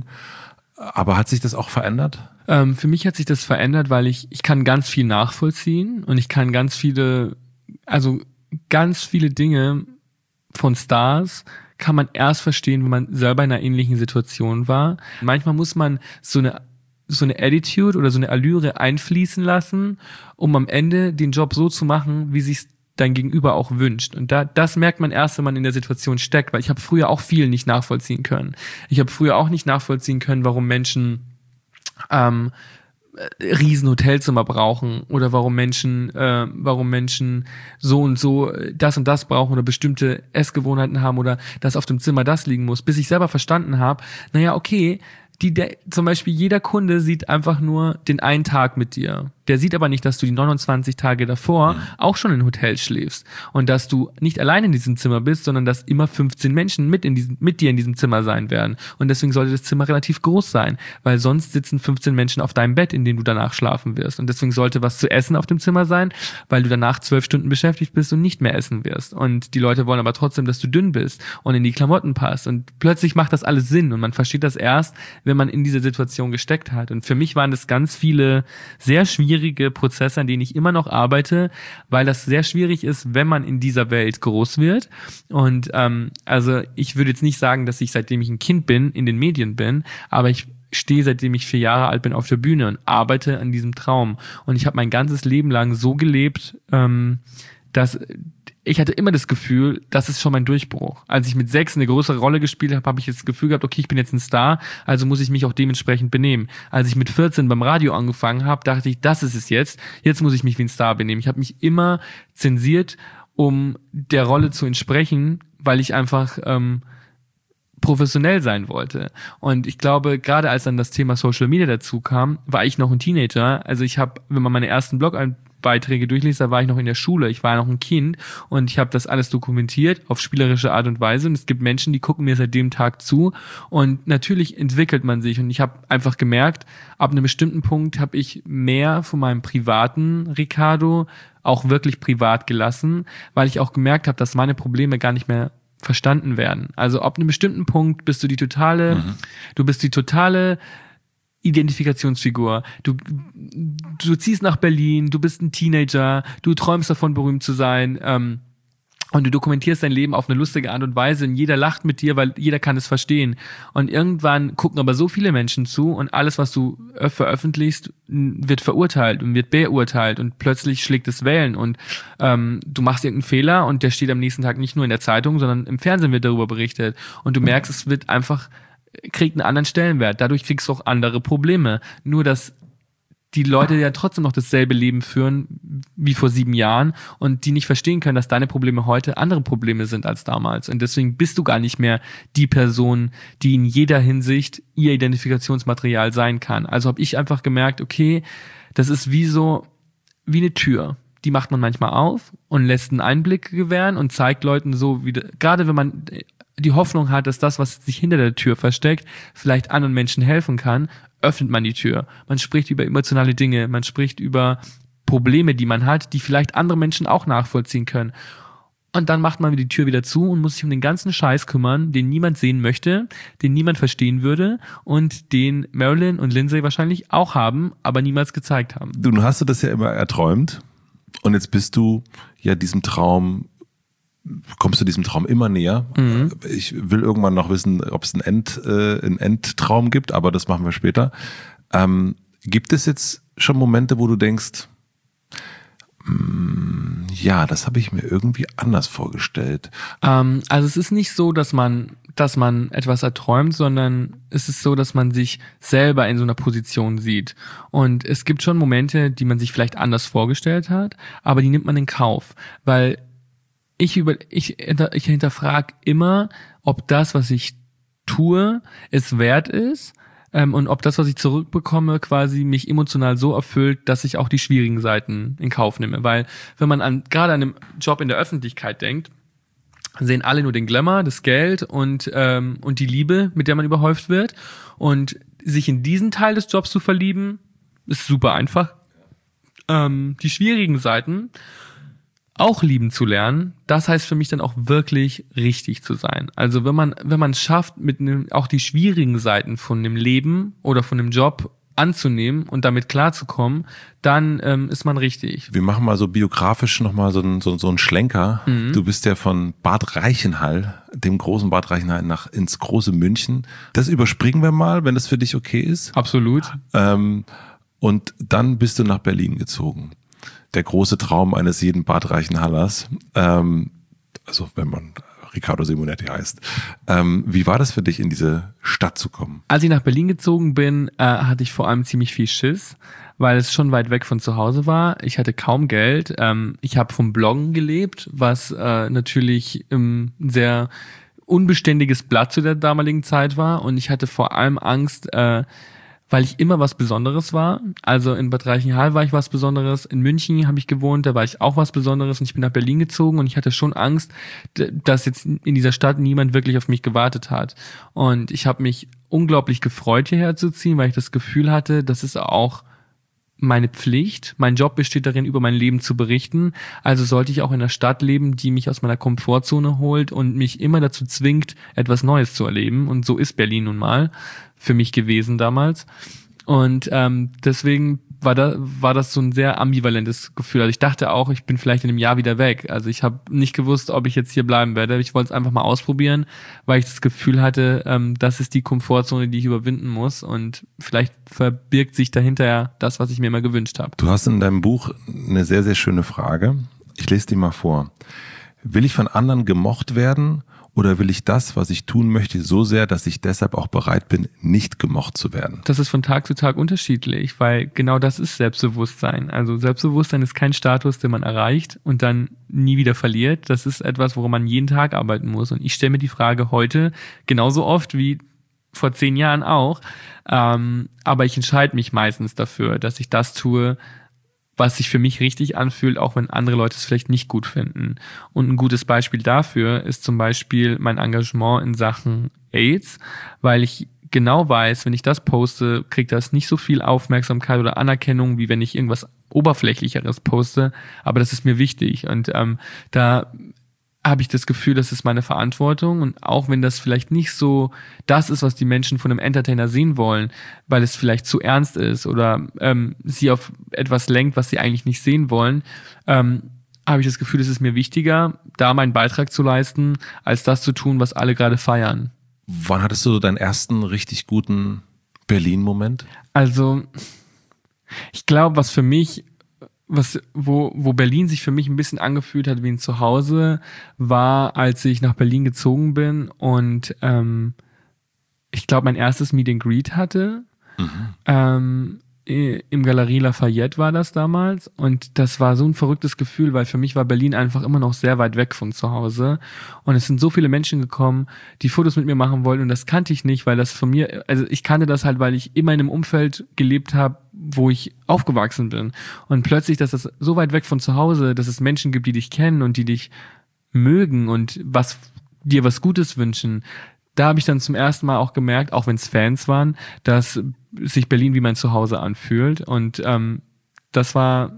Aber hat sich das auch verändert? Ähm, für mich hat sich das verändert, weil ich, ich kann ganz viel nachvollziehen und ich kann ganz viele, also ganz viele Dinge von Stars kann man erst verstehen, wenn man selber in einer ähnlichen Situation war. Manchmal muss man so eine so eine Attitude oder so eine Allüre einfließen lassen, um am Ende den Job so zu machen, wie sich's dein Gegenüber auch wünscht. Und da das merkt man erst, wenn man in der Situation steckt, weil ich habe früher auch viel nicht nachvollziehen können. Ich habe früher auch nicht nachvollziehen können, warum Menschen ähm, riesen Hotelzimmer brauchen oder warum Menschen äh, warum Menschen so und so das und das brauchen oder bestimmte Essgewohnheiten haben oder dass auf dem Zimmer das liegen muss, bis ich selber verstanden habe, naja, okay, die der, zum Beispiel jeder Kunde sieht einfach nur den einen Tag mit dir. Der sieht aber nicht, dass du die neunundzwanzig Tage davor mhm. auch schon in Hotels schläfst und dass du nicht allein in diesem Zimmer bist, sondern dass immer fünfzehn Menschen mit in diesem, mit dir in diesem Zimmer sein werden. Und deswegen sollte das Zimmer relativ groß sein, weil sonst sitzen fünfzehn Menschen auf deinem Bett, in dem du danach schlafen wirst. Und deswegen sollte was zu essen auf dem Zimmer sein, weil du danach zwölf Stunden beschäftigt bist und nicht mehr essen wirst. Und die Leute wollen aber trotzdem, dass du dünn bist und in die Klamotten passt. Und plötzlich macht das alles Sinn und man versteht das erst, wenn man in diese Situation gesteckt hat. Und für mich waren das ganz viele sehr schwierige Prozesse, an denen ich immer noch arbeite, weil das sehr schwierig ist, wenn man in dieser Welt groß wird. Und ähm, also ich würde jetzt nicht sagen, dass ich, seitdem ich ein Kind bin, in den Medien bin, aber ich stehe, seitdem ich vier Jahre alt bin, auf der Bühne und arbeite an diesem Traum. Und ich habe mein ganzes Leben lang so gelebt, ähm, dass ich hatte immer das Gefühl, das ist schon mein Durchbruch. Als ich mit sechs eine größere Rolle gespielt habe, habe ich das Gefühl gehabt, okay, ich bin jetzt ein Star, also muss ich mich auch dementsprechend benehmen. Als ich mit vierzehn beim Radio angefangen habe, dachte ich, das ist es jetzt. Jetzt muss ich mich wie ein Star benehmen. Ich habe mich immer zensiert, um der Rolle zu entsprechen, weil ich einfach ähm, professionell sein wollte. Und ich glaube, gerade als dann das Thema Social Media dazu kam, war ich noch ein Teenager. Also ich habe, wenn man meine ersten Blog-Beiträge durchliest, da war ich noch in der Schule, ich war noch ein Kind und ich habe das alles dokumentiert auf spielerische Art und Weise und es gibt Menschen, die gucken mir seit dem Tag zu und natürlich entwickelt man sich und ich habe einfach gemerkt, ab einem bestimmten Punkt habe ich mehr von meinem privaten Ricardo auch wirklich privat gelassen, weil ich auch gemerkt habe, dass meine Probleme gar nicht mehr verstanden werden. Also ab einem bestimmten Punkt bist du die totale, mhm. du bist die totale Identifikationsfigur. Du, du ziehst nach Berlin, du bist ein Teenager, du träumst davon, berühmt zu sein, ähm, und du dokumentierst dein Leben auf eine lustige Art und Weise und jeder lacht mit dir, weil jeder kann es verstehen. Und irgendwann gucken aber so viele Menschen zu und alles, was du veröffentlichst, wird verurteilt und wird beurteilt und plötzlich schlägt es Wellen und ähm, du machst irgendeinen Fehler und der steht am nächsten Tag nicht nur in der Zeitung, sondern im Fernsehen wird darüber berichtet und du merkst, es wird einfach, kriegt einen anderen Stellenwert. Dadurch kriegst du auch andere Probleme. Nur, dass die Leute ja trotzdem noch dasselbe Leben führen wie vor sieben Jahren und die nicht verstehen können, dass deine Probleme heute andere Probleme sind als damals. Und deswegen bist du gar nicht mehr die Person, die in jeder Hinsicht ihr Identifikationsmaterial sein kann. Also habe ich einfach gemerkt, okay, das ist wie so, wie eine Tür. Die macht man manchmal auf und lässt einen Einblick gewähren und zeigt Leuten so, wie, gerade wenn man die Hoffnung hat, dass das, was sich hinter der Tür versteckt, vielleicht anderen Menschen helfen kann, öffnet man die Tür. Man spricht über emotionale Dinge, man spricht über Probleme, die man hat, die vielleicht andere Menschen auch nachvollziehen können. Und dann macht man die Tür wieder zu und muss sich um den ganzen Scheiß kümmern, den niemand sehen möchte, den niemand verstehen würde und den Marilyn und Lindsay wahrscheinlich auch haben, aber niemals gezeigt haben. Du, nun hast du das ja immer erträumt und jetzt bist du ja diesem Traum kommst du diesem Traum immer näher. Mhm. Ich will irgendwann noch wissen, ob es einen, End, äh, einen Endtraum gibt, aber das machen wir später. Ähm, gibt es jetzt schon Momente, wo du denkst, mh, ja, das habe ich mir irgendwie anders vorgestellt? Ähm, also es ist nicht so, dass man, dass man etwas erträumt, sondern es ist so, dass man sich selber in so einer Position sieht. Und es gibt schon Momente, die man sich vielleicht anders vorgestellt hat, aber die nimmt man in Kauf, weil Ich über ich ich hinterfrage immer, ob das, was ich tue, es wert ist ähm, und ob das, was ich zurückbekomme, quasi mich emotional so erfüllt, dass ich auch die schwierigen Seiten in Kauf nehme. Weil wenn man an gerade an einem Job in der Öffentlichkeit denkt, sehen alle nur den Glamour, das Geld und ähm, und die Liebe, mit der man überhäuft wird. Und sich in diesen Teil des Jobs zu verlieben, ist super einfach. Ähm, die schwierigen Seiten auch lieben zu lernen, das heißt für mich dann auch wirklich richtig zu sein. Also wenn man wenn man es schafft, mit einem, auch die schwierigen Seiten von dem Leben oder von dem Job anzunehmen und damit klarzukommen, dann ähm, ist man richtig. Wir machen mal so biografisch nochmal so einen so, so einen Schlenker. Mhm. Du bist ja von Bad Reichenhall, dem großen Bad Reichenhall, nach ins große München. Das überspringen wir mal, wenn das für dich okay ist. Absolut. Ähm, und dann bist du nach Berlin gezogen. Der große Traum eines jeden Bad Reichenhallers, ähm, also wenn man Riccardo Simonetti heißt. Ähm, wie war das für dich, in diese Stadt zu kommen? Als ich nach Berlin gezogen bin, äh, hatte ich vor allem ziemlich viel Schiss, weil es schon weit weg von zu Hause war. Ich hatte kaum Geld. Ähm, ich habe vom Bloggen gelebt, was äh, natürlich ähm, ein sehr unbeständiges Blatt zu der damaligen Zeit war. Und ich hatte vor allem Angst, äh, weil ich immer was Besonderes war. Also in Bad Reichenhall war ich was Besonderes, in München habe ich gewohnt, da war ich auch was Besonderes und ich bin nach Berlin gezogen und ich hatte schon Angst, dass jetzt in dieser Stadt niemand wirklich auf mich gewartet hat. Und ich habe mich unglaublich gefreut, hierher zu ziehen, weil ich das Gefühl hatte, das ist auch meine Pflicht. Mein Job besteht darin, über mein Leben zu berichten. Also sollte ich auch in einer Stadt leben, die mich aus meiner Komfortzone holt und mich immer dazu zwingt, etwas Neues zu erleben. Und so ist Berlin nun mal für mich gewesen damals. Und ähm, deswegen war da war das so ein sehr ambivalentes Gefühl. Also ich dachte auch, ich bin vielleicht in einem Jahr wieder weg. Also ich habe nicht gewusst, ob ich jetzt hier bleiben werde. Ich wollte es einfach mal ausprobieren, weil ich das Gefühl hatte, ähm, das ist die Komfortzone, die ich überwinden muss. Und vielleicht verbirgt sich dahinter ja das, was ich mir immer gewünscht habe. Du hast in deinem Buch eine sehr, sehr schöne Frage. Ich lese die mal vor. Will ich von anderen gemocht werden? Oder will ich das, was ich tun möchte, so sehr, dass ich deshalb auch bereit bin, nicht gemocht zu werden? Das ist von Tag zu Tag unterschiedlich, weil genau das ist Selbstbewusstsein. Also Selbstbewusstsein ist kein Status, den man erreicht und dann nie wieder verliert. Das ist etwas, woran man jeden Tag arbeiten muss. Und ich stelle mir die Frage heute genauso oft wie vor zehn Jahren auch. Ähm, aber ich entscheide mich meistens dafür, dass ich das tue, was sich für mich richtig anfühlt, auch wenn andere Leute es vielleicht nicht gut finden. Und ein gutes Beispiel dafür ist zum Beispiel mein Engagement in Sachen AIDS, weil ich genau weiß, wenn ich das poste, kriegt das nicht so viel Aufmerksamkeit oder Anerkennung, wie wenn ich irgendwas Oberflächlicheres poste, aber das ist mir wichtig und ähm, da habe ich das Gefühl, das ist meine Verantwortung und auch wenn das vielleicht nicht so das ist, was die Menschen von einem Entertainer sehen wollen, weil es vielleicht zu ernst ist oder ähm, sie auf etwas lenkt, was sie eigentlich nicht sehen wollen, ähm, habe ich das Gefühl, es ist mir wichtiger, da meinen Beitrag zu leisten, als das zu tun, was alle gerade feiern. Wann hattest du deinen ersten richtig guten Berlin-Moment? Also, ich glaube, was für mich Was, wo, wo Berlin sich für mich ein bisschen angefühlt hat wie ein Zuhause, war, als ich nach Berlin gezogen bin und ähm, ich glaube, mein erstes Meet and Greet hatte. Mhm. Ähm, im Galerie Lafayette war das damals und das war so ein verrücktes Gefühl, weil für mich war Berlin einfach immer noch sehr weit weg von zu Hause und es sind so viele Menschen gekommen, die Fotos mit mir machen wollten und das kannte ich nicht, weil das von mir, also ich kannte das halt, weil ich immer in einem Umfeld gelebt habe, wo ich aufgewachsen bin und plötzlich, dass das so weit weg von zu Hause, dass es Menschen gibt, die dich kennen und die dich mögen und was dir was Gutes wünschen. Da habe ich dann zum ersten Mal auch gemerkt, auch wenn es Fans waren, dass sich Berlin wie mein Zuhause anfühlt. Und ähm, das war,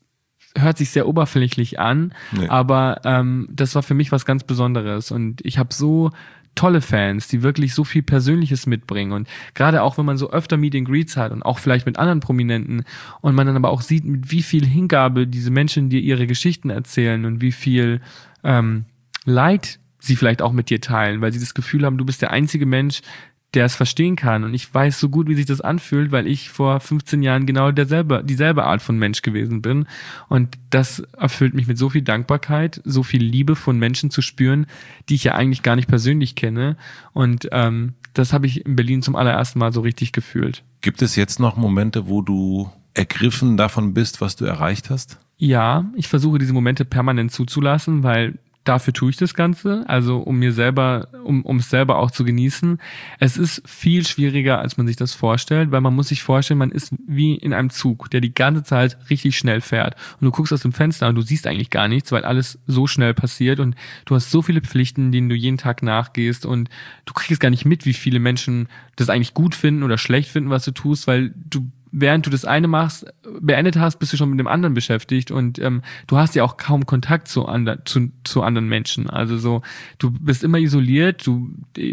hört sich sehr oberflächlich an, nee. aber ähm, das war für mich was ganz Besonderes. Und ich habe so tolle Fans, die wirklich so viel Persönliches mitbringen. Und gerade auch, wenn man so öfter Meet and Greets hat und auch vielleicht mit anderen Prominenten und man dann aber auch sieht, mit wie viel Hingabe diese Menschen dir ihre Geschichten erzählen und wie viel ähm, Leid sie vielleicht auch mit dir teilen, weil sie das Gefühl haben, du bist der einzige Mensch, der es verstehen kann. Und ich weiß so gut, wie sich das anfühlt, weil ich vor fünfzehn Jahren genau derselbe, dieselbe Art von Mensch gewesen bin. Und das erfüllt mich mit so viel Dankbarkeit, so viel Liebe von Menschen zu spüren, die ich ja eigentlich gar nicht persönlich kenne. Und ähm, das habe ich in Berlin zum allerersten Mal so richtig gefühlt. Gibt es jetzt noch Momente, wo du ergriffen davon bist, was du erreicht hast? Ja, ich versuche diese Momente permanent zuzulassen, weil dafür tue ich das Ganze, also um mir selber, um um es selber auch zu genießen. Es ist viel schwieriger, als man sich das vorstellt, weil man muss sich vorstellen, man ist wie in einem Zug, der die ganze Zeit richtig schnell fährt. Und du guckst aus dem Fenster und du siehst eigentlich gar nichts, weil alles so schnell passiert und du hast so viele Pflichten, denen du jeden Tag nachgehst und du kriegst gar nicht mit, wie viele Menschen das eigentlich gut finden oder schlecht finden, was du tust, weil du während du das eine machst, beendet hast, bist du schon mit dem anderen beschäftigt und ähm, du hast ja auch kaum Kontakt zu, andre, zu, zu anderen Menschen. Also so, du bist immer isoliert, du,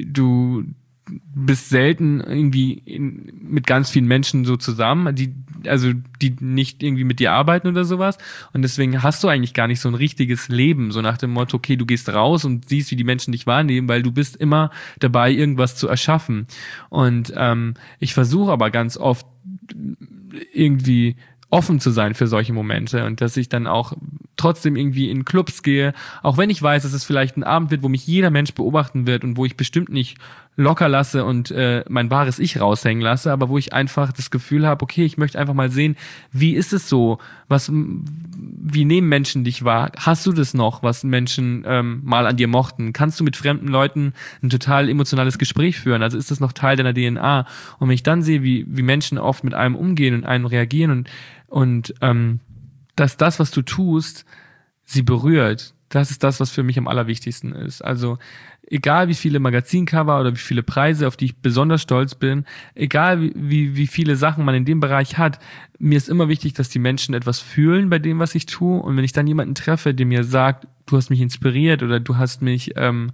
du bist selten irgendwie in, mit ganz vielen Menschen so zusammen, die, also die nicht irgendwie mit dir arbeiten oder sowas. Und deswegen hast du eigentlich gar nicht so ein richtiges Leben, so nach dem Motto, okay, du gehst raus und siehst, wie die Menschen dich wahrnehmen, weil du bist immer dabei, irgendwas zu erschaffen. Und ähm, ich versuche aber ganz oft irgendwie offen zu sein für solche Momente und dass ich dann auch trotzdem irgendwie in Clubs gehe, auch wenn ich weiß, dass es vielleicht ein Abend wird, wo mich jeder Mensch beobachten wird und wo ich bestimmt nicht locker lasse und äh, mein wahres Ich raushängen lasse, aber wo ich einfach das Gefühl habe, okay, ich möchte einfach mal sehen, wie ist es so, was, wie nehmen Menschen dich wahr? Hast du das noch, was Menschen ähm, mal an dir mochten? Kannst du mit fremden Leuten ein total emotionales Gespräch führen? Also ist das noch Teil deiner D N A? Und wenn ich dann sehe, wie wie Menschen oft mit einem umgehen und einem reagieren und und ähm, dass das, was du tust, sie berührt, das ist das, was für mich am allerwichtigsten ist. Also egal wie viele Magazincover oder wie viele Preise, auf die ich besonders stolz bin, egal wie, wie, wie viele Sachen man in dem Bereich hat, mir ist immer wichtig, dass die Menschen etwas fühlen bei dem, was ich tue. Und wenn ich dann jemanden treffe, der mir sagt, du hast mich inspiriert oder du hast mich ähm,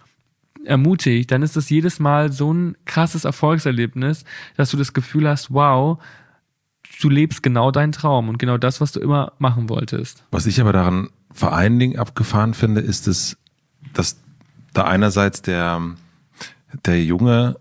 ermutigt, dann ist das jedes Mal so ein krasses Erfolgserlebnis, dass du das Gefühl hast, wow, du lebst genau deinen Traum und genau das, was du immer machen wolltest. Was ich aber daran vor allen Dingen abgefahren finde, ist es, dass da einerseits der, der Junge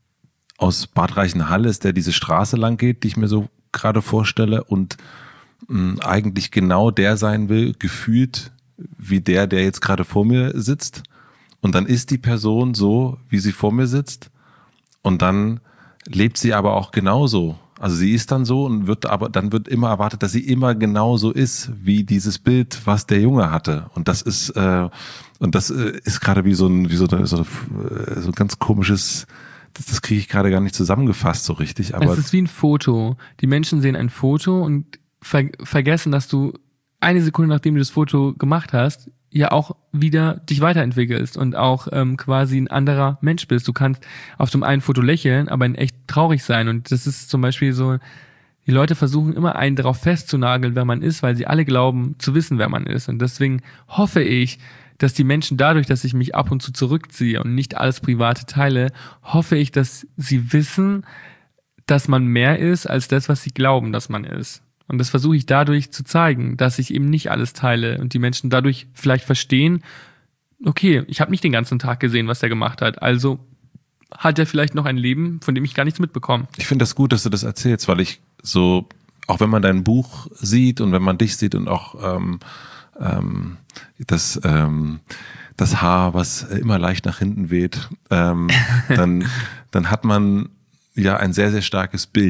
aus Bad Reichenhall ist, der diese Straße lang geht, die ich mir so gerade vorstelle und mh, eigentlich genau der sein will, gefühlt wie der, der jetzt gerade vor mir sitzt. Und dann ist die Person so, wie sie vor mir sitzt und dann lebt sie aber auch genauso. Also sie ist dann so und wird aber dann wird immer erwartet, dass sie immer genauso ist wie dieses Bild, was der Junge hatte. Und das ist äh, und das äh, ist gerade wie so ein wie so, eine, so, eine, so ein ganz komisches. Das, das kriege ich gerade gar nicht zusammengefasst so richtig. Aber es ist wie ein Foto. Die Menschen sehen ein Foto und ver- vergessen, dass du eine Sekunde nachdem du das Foto gemacht hast, ja auch wieder dich weiterentwickelst und auch ähm, quasi ein anderer Mensch bist. Du kannst auf dem einen Foto lächeln, aber in echt traurig sein. Und das ist zum Beispiel so, die Leute versuchen immer einen darauf festzunageln, wer man ist, weil sie alle glauben zu wissen, wer man ist. Und deswegen hoffe ich, dass die Menschen dadurch, dass ich mich ab und zu zurückziehe und nicht alles Private teile, hoffe ich, dass sie wissen, dass man mehr ist als das, was sie glauben, dass man ist. Und das versuche ich dadurch zu zeigen, dass ich eben nicht alles teile und die Menschen dadurch vielleicht verstehen, okay, ich habe nicht den ganzen Tag gesehen, was er gemacht hat, also hat er vielleicht noch ein Leben, von dem ich gar nichts mitbekomme. Ich finde das gut, dass du das erzählst, weil ich so, auch wenn man dein Buch sieht und wenn man dich sieht und auch ähm, ähm, das, ähm, das Haar, was immer leicht nach hinten weht, ähm, dann, dann hat man ja ein sehr, sehr starkes Bild.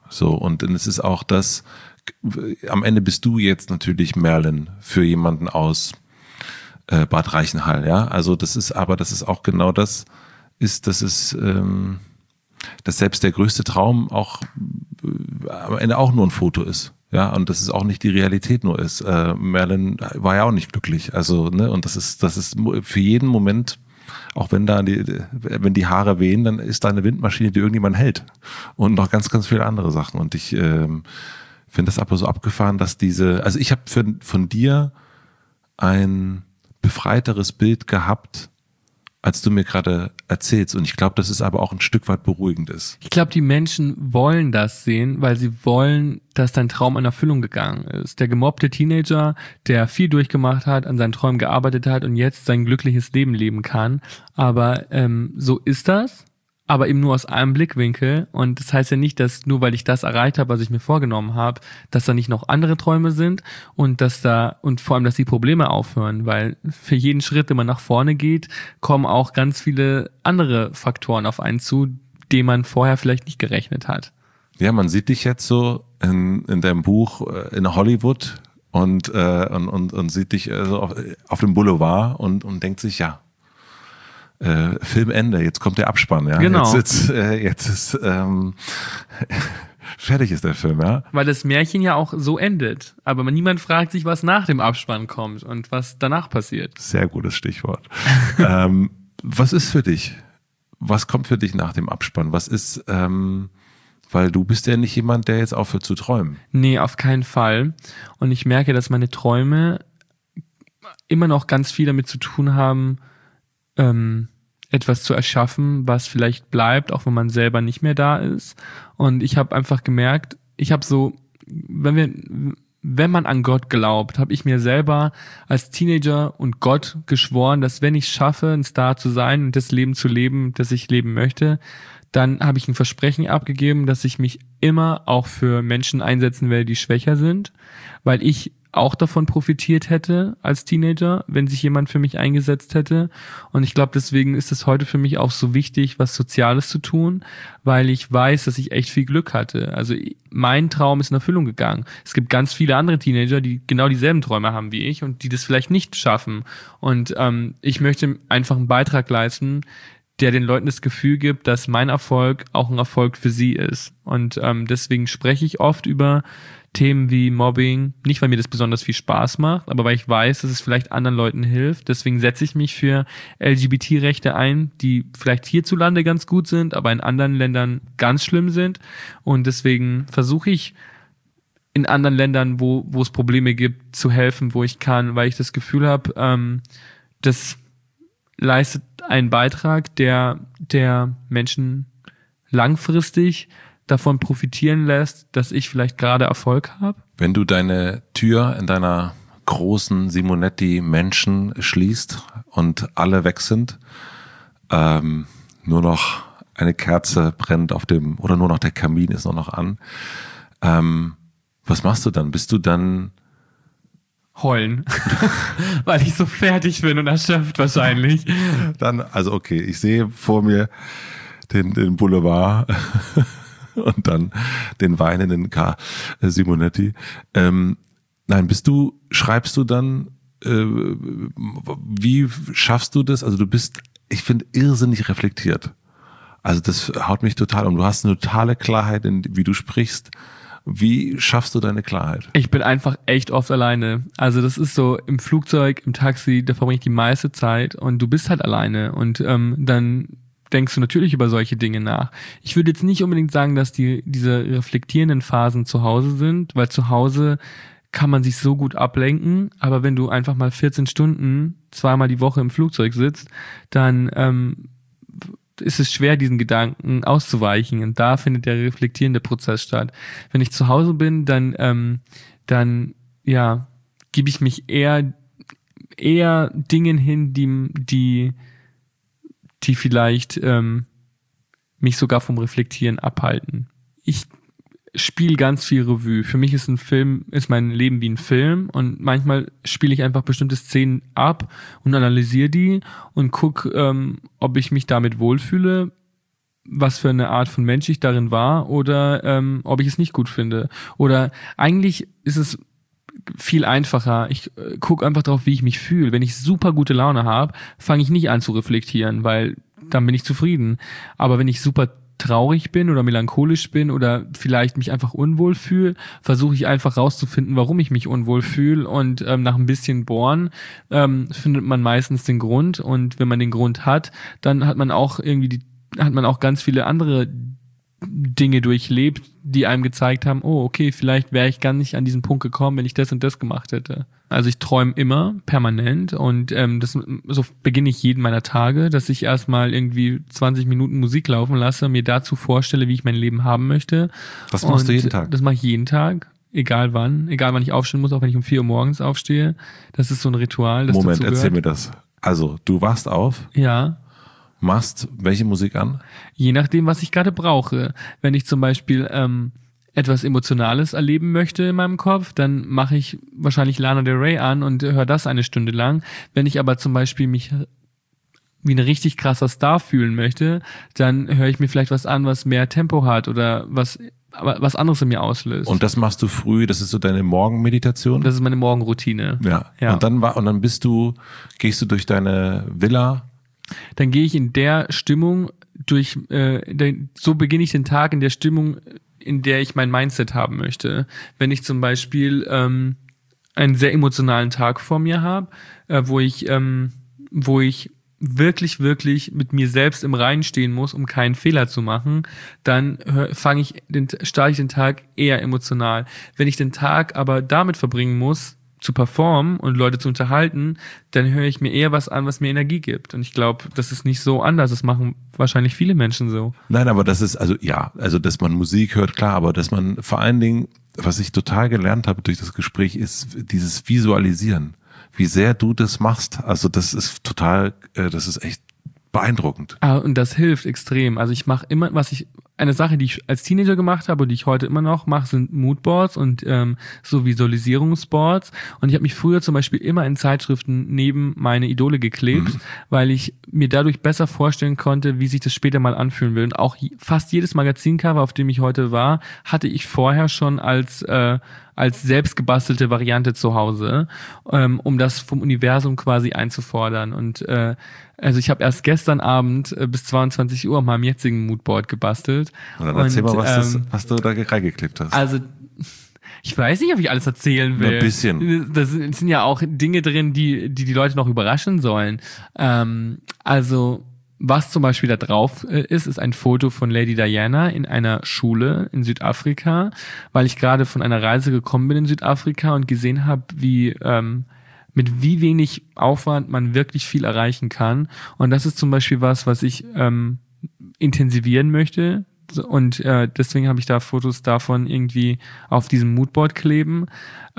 So, und es ist auch das, am Ende bist du jetzt natürlich Merlin für jemanden aus äh, Bad Reichenhall, ja. Also das ist, aber das ist auch genau das, ist, das ist, ähm, dass selbst der größte Traum auch äh, am Ende auch nur ein Foto ist. Ja, und dass es auch nicht die Realität nur ist. Äh, Merlin war ja auch nicht glücklich. Also, ne, und das ist, das ist für jeden Moment, auch wenn da die, wenn die Haare wehen, dann ist da eine Windmaschine, die irgendjemand hält. Und noch ganz, ganz viele andere Sachen. Und ich ähm, finde das aber so abgefahren, dass diese, also ich habe von dir ein befreiteres Bild gehabt, als du mir gerade erzählst. Und ich glaube, dass es aber auch ein Stück weit beruhigend ist. Ich glaube, die Menschen wollen das sehen, weil sie wollen, dass dein Traum in Erfüllung gegangen ist. Der gemobbte Teenager, der viel durchgemacht hat, an seinen Träumen gearbeitet hat und jetzt sein glückliches Leben leben kann. Aber ähm, so ist das, aber eben nur aus einem Blickwinkel. Und das heißt ja nicht, dass nur weil ich das erreicht habe, was ich mir vorgenommen habe, dass da nicht noch andere Träume sind und dass da und vor allem, dass die Probleme aufhören, weil für jeden Schritt, den man nach vorne geht, kommen auch ganz viele andere Faktoren auf einen zu, denen man vorher vielleicht nicht gerechnet hat. Ja, man sieht dich jetzt so in, in deinem Buch in Hollywood und äh, und, und und sieht dich also auf, auf dem Boulevard und und denkt sich, ja, Äh, Filmende, jetzt kommt der Abspann, ja. Genau. Jetzt, jetzt, äh, jetzt ist ähm, fertig ist der Film, ja. Weil das Märchen ja auch so endet. Aber niemand fragt sich, was nach dem Abspann kommt und was danach passiert. Sehr gutes Stichwort. ähm, was ist für dich? Was kommt für dich nach dem Abspann? Was ist, ähm, weil du bist ja nicht jemand, der jetzt aufhört zu träumen. Nee, auf keinen Fall. Und ich merke, dass meine Träume immer noch ganz viel damit zu tun haben, ähm, etwas zu erschaffen, was vielleicht bleibt, auch wenn man selber nicht mehr da ist. Und ich habe einfach gemerkt, ich habe so, wenn wir, wenn man an Gott glaubt, habe ich mir selber als Teenager und Gott geschworen, dass wenn ich es schaffe, ein Star zu sein und das Leben zu leben, das ich leben möchte, dann habe ich ein Versprechen abgegeben, dass ich mich immer auch für Menschen einsetzen werde, die schwächer sind, weil ich auch davon profitiert hätte als Teenager, wenn sich jemand für mich eingesetzt hätte. Und ich glaube, deswegen ist es heute für mich auch so wichtig, was Soziales zu tun, weil ich weiß, dass ich echt viel Glück hatte. Also mein Traum ist in Erfüllung gegangen. Es gibt ganz viele andere Teenager, die genau dieselben Träume haben wie ich und die das vielleicht nicht schaffen. Und ähm, ich möchte einfach einen Beitrag leisten, der den Leuten das Gefühl gibt, dass mein Erfolg auch ein Erfolg für sie ist. Und ähm, deswegen spreche ich oft über Themen wie Mobbing, nicht weil mir das besonders viel Spaß macht, aber weil ich weiß, dass es vielleicht anderen Leuten hilft. Deswegen setze ich mich für L G B T-Rechte ein, die vielleicht hierzulande ganz gut sind, aber in anderen Ländern ganz schlimm sind. Und deswegen versuche ich in anderen Ländern, wo wo es Probleme gibt, zu helfen, wo ich kann, weil ich das Gefühl habe, ähm, das leistet einen Beitrag, der der Menschen langfristig davon profitieren lässt, dass ich vielleicht gerade Erfolg habe. Wenn du deine Tür in deiner großen Simonetti Menschen schließt und alle weg sind, ähm, nur noch eine Kerze brennt auf dem, oder nur noch der Kamin ist noch, noch an, ähm, was machst du dann? Bist du dann heulen, weil ich so fertig bin und erschöpft wahrscheinlich. Dann, also okay, ich sehe vor mir den, den Boulevard und dann den weinenden K. Simonetti. Ähm, nein, bist du, schreibst du dann, äh, wie schaffst du das? Also du bist, ich finde, irrsinnig reflektiert. Also das haut mich total um. Du hast eine totale Klarheit, in, wie du sprichst. Wie schaffst du deine Klarheit? Ich bin einfach echt oft alleine. Also das ist so im Flugzeug, im Taxi, da verbringe ich die meiste Zeit und du bist halt alleine und ähm, dann denkst du natürlich über solche Dinge nach. Ich würde jetzt nicht unbedingt sagen, dass die diese reflektierenden Phasen zu Hause sind, weil zu Hause kann man sich so gut ablenken, aber wenn du einfach mal vierzehn Stunden zweimal die Woche im Flugzeug sitzt, dann ähm, ist es schwer, diesen Gedanken auszuweichen und da findet der reflektierende Prozess statt. Wenn ich zu Hause bin, dann ähm, dann ja gebe ich mich eher eher Dingen hin, die die die vielleicht ähm, mich sogar vom Reflektieren abhalten. Ich spiele ganz viel Revue. Für mich ist ein Film, ist mein Leben wie ein Film und manchmal spiele ich einfach bestimmte Szenen ab und analysiere die und gucke, ähm, ob ich mich damit wohlfühle. was für eine Art von Mensch ich darin war oder ähm, ob ich es nicht gut finde. Oder eigentlich ist es viel einfacher. Ich äh, gucke einfach drauf, wie ich mich fühle. Wenn ich super gute Laune habe, fange ich nicht an zu reflektieren, weil dann bin ich zufrieden. Aber wenn ich super traurig bin oder melancholisch bin oder vielleicht mich einfach unwohl fühle, versuche ich einfach rauszufinden, warum ich mich unwohl fühle und ähm, nach ein bisschen bohren ähm, findet man meistens den Grund und wenn man den Grund hat, dann hat man auch irgendwie die, hat man auch ganz viele andere Dinge durchlebt, die einem gezeigt haben, oh, okay, vielleicht wäre ich gar nicht an diesen Punkt gekommen, wenn ich das und das gemacht hätte. Also ich träume immer, permanent und ähm, das so beginne ich jeden meiner Tage, dass ich erstmal irgendwie zwanzig Minuten Musik laufen lasse, mir dazu vorstelle, wie ich mein Leben haben möchte. Das machst und du jeden Tag? Das mache ich jeden Tag, egal wann, egal wann ich aufstehen muss, auch wenn ich um vier Uhr morgens aufstehe. Das ist so ein Ritual, das Moment, dazu gehört. erzähl mir das. Also, du wachst auf? Ja. Machst welche Musik an? Je nachdem, was ich gerade brauche. Wenn ich zum Beispiel ähm, etwas Emotionales erleben möchte in meinem Kopf, dann mache ich wahrscheinlich Lana Del Rey an und höre das eine Stunde lang. Wenn ich aber zum Beispiel mich wie ein richtig krasser Star fühlen möchte, dann höre ich mir vielleicht was an, was mehr Tempo hat oder was was anderes in mir auslöst. Und das machst du früh, das ist so deine Morgenmeditation? Das ist meine Morgenroutine. Ja. ja. Und dann war und dann bist du, gehst du durch deine Villa. Dann gehe ich in der Stimmung durch, äh, so beginne ich den Tag in der Stimmung, in der ich mein Mindset haben möchte. Wenn ich zum Beispiel ähm, einen sehr emotionalen Tag vor mir habe, äh, wo ich, ähm, wo ich wirklich, wirklich mit mir selbst im Reinen stehen muss, um keinen Fehler zu machen, dann fange ich den, starte ich den Tag eher emotional. Wenn ich den Tag aber damit verbringen muss, zu performen und Leute zu unterhalten, dann höre ich mir eher was an, was mir Energie gibt. Und ich glaube, das ist nicht so anders. Das machen wahrscheinlich viele Menschen so. Nein, aber das ist, also ja, also dass man Musik hört, klar, aber dass man vor allen Dingen, was ich total gelernt habe durch das Gespräch, ist dieses Visualisieren. Wie sehr du das machst. Also das ist total, äh, das ist echt beeindruckend. Ah, und das hilft extrem. Also ich mache immer, was ich, eine Sache, die ich als Teenager gemacht habe und die ich heute immer noch mache, sind Moodboards und ähm, so Visualisierungsboards. Und ich habe mich früher zum Beispiel immer in Zeitschriften neben meine Idole geklebt, mhm. weil ich mir dadurch besser vorstellen konnte, wie sich das später mal anfühlen will. Und auch fast jedes Magazincover, auf dem ich heute war, hatte ich vorher schon als äh, als selbstgebastelte Variante zu Hause, ähm, um das vom Universum quasi einzufordern. Und äh, also ich habe erst gestern Abend äh, bis zweiundzwanzig Uhr auf meinem jetzigen Moodboard gebastelt. Und dann erzähl und, mal, was, ähm, das, was du da reingeklebt hast. Also ich weiß nicht, ob ich alles erzählen will. Ein bisschen. Da sind ja auch Dinge drin, die die, die Leute noch überraschen sollen. Ähm, also was zum Beispiel da drauf ist, ist ein Foto von Lady Diana in einer Schule in Südafrika, weil ich gerade von einer Reise gekommen bin in Südafrika und gesehen habe, wie ähm, mit wie wenig Aufwand man wirklich viel erreichen kann. Und das ist zum Beispiel was, was ich ähm, intensivieren möchte. Und äh, deswegen habe ich da Fotos davon irgendwie auf diesem Moodboard kleben.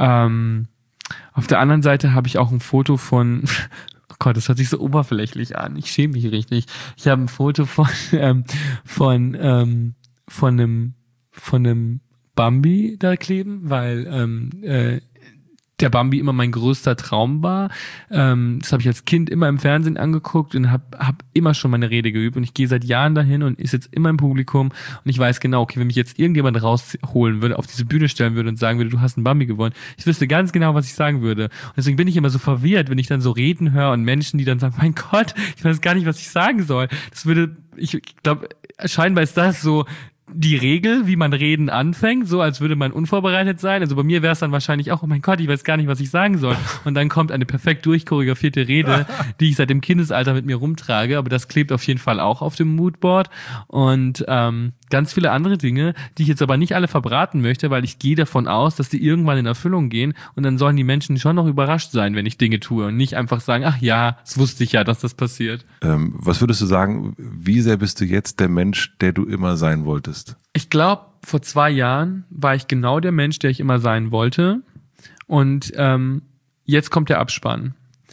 Ähm, auf der anderen Seite habe ich auch ein Foto von... Oh Gott, das hört sich so oberflächlich an. Ich schäme mich richtig. Ich habe ein Foto von ähm, von ähm, von einem von einem Bambi da kleben, weil ähm, äh, der Bambi immer mein größter Traum war. Ähm, das habe ich als Kind immer im Fernsehen angeguckt und habe hab immer schon meine Rede geübt. Und ich gehe seit Jahren dahin und ist jetzt immer im Publikum. Und ich weiß genau, okay, wenn mich jetzt irgendjemand rausholen würde, auf diese Bühne stellen würde und sagen würde, du hast einen Bambi gewonnen, ich wüsste ganz genau, was ich sagen würde. Und deswegen bin ich immer so verwirrt, wenn ich dann so Reden höre und Menschen, die dann sagen, mein Gott, ich weiß gar nicht, was ich sagen soll. Das würde, ich glaube, scheinbar ist das so die Regel, wie man Reden anfängt, so als würde man unvorbereitet sein. Also bei mir wäre es dann wahrscheinlich auch, oh mein Gott, ich weiß gar nicht, was ich sagen soll. Und dann kommt eine perfekt durchchoreografierte Rede, die ich seit dem Kindesalter mit mir rumtrage. Aber das klebt auf jeden Fall auch auf dem Moodboard. Und ähm, ganz viele andere Dinge, die ich jetzt aber nicht alle verbraten möchte, weil ich gehe davon aus, dass die irgendwann in Erfüllung gehen. Und dann sollen die Menschen schon noch überrascht sein, wenn ich Dinge tue. Und nicht einfach sagen, ach ja, das wusste ich ja, dass das passiert. Ähm, was würdest du sagen, wie sehr bist du jetzt der Mensch, der du immer sein wolltest? Ich glaube, vor zwei Jahren war ich genau der Mensch, der ich immer sein wollte. Und ähm, jetzt kommt der Abspann.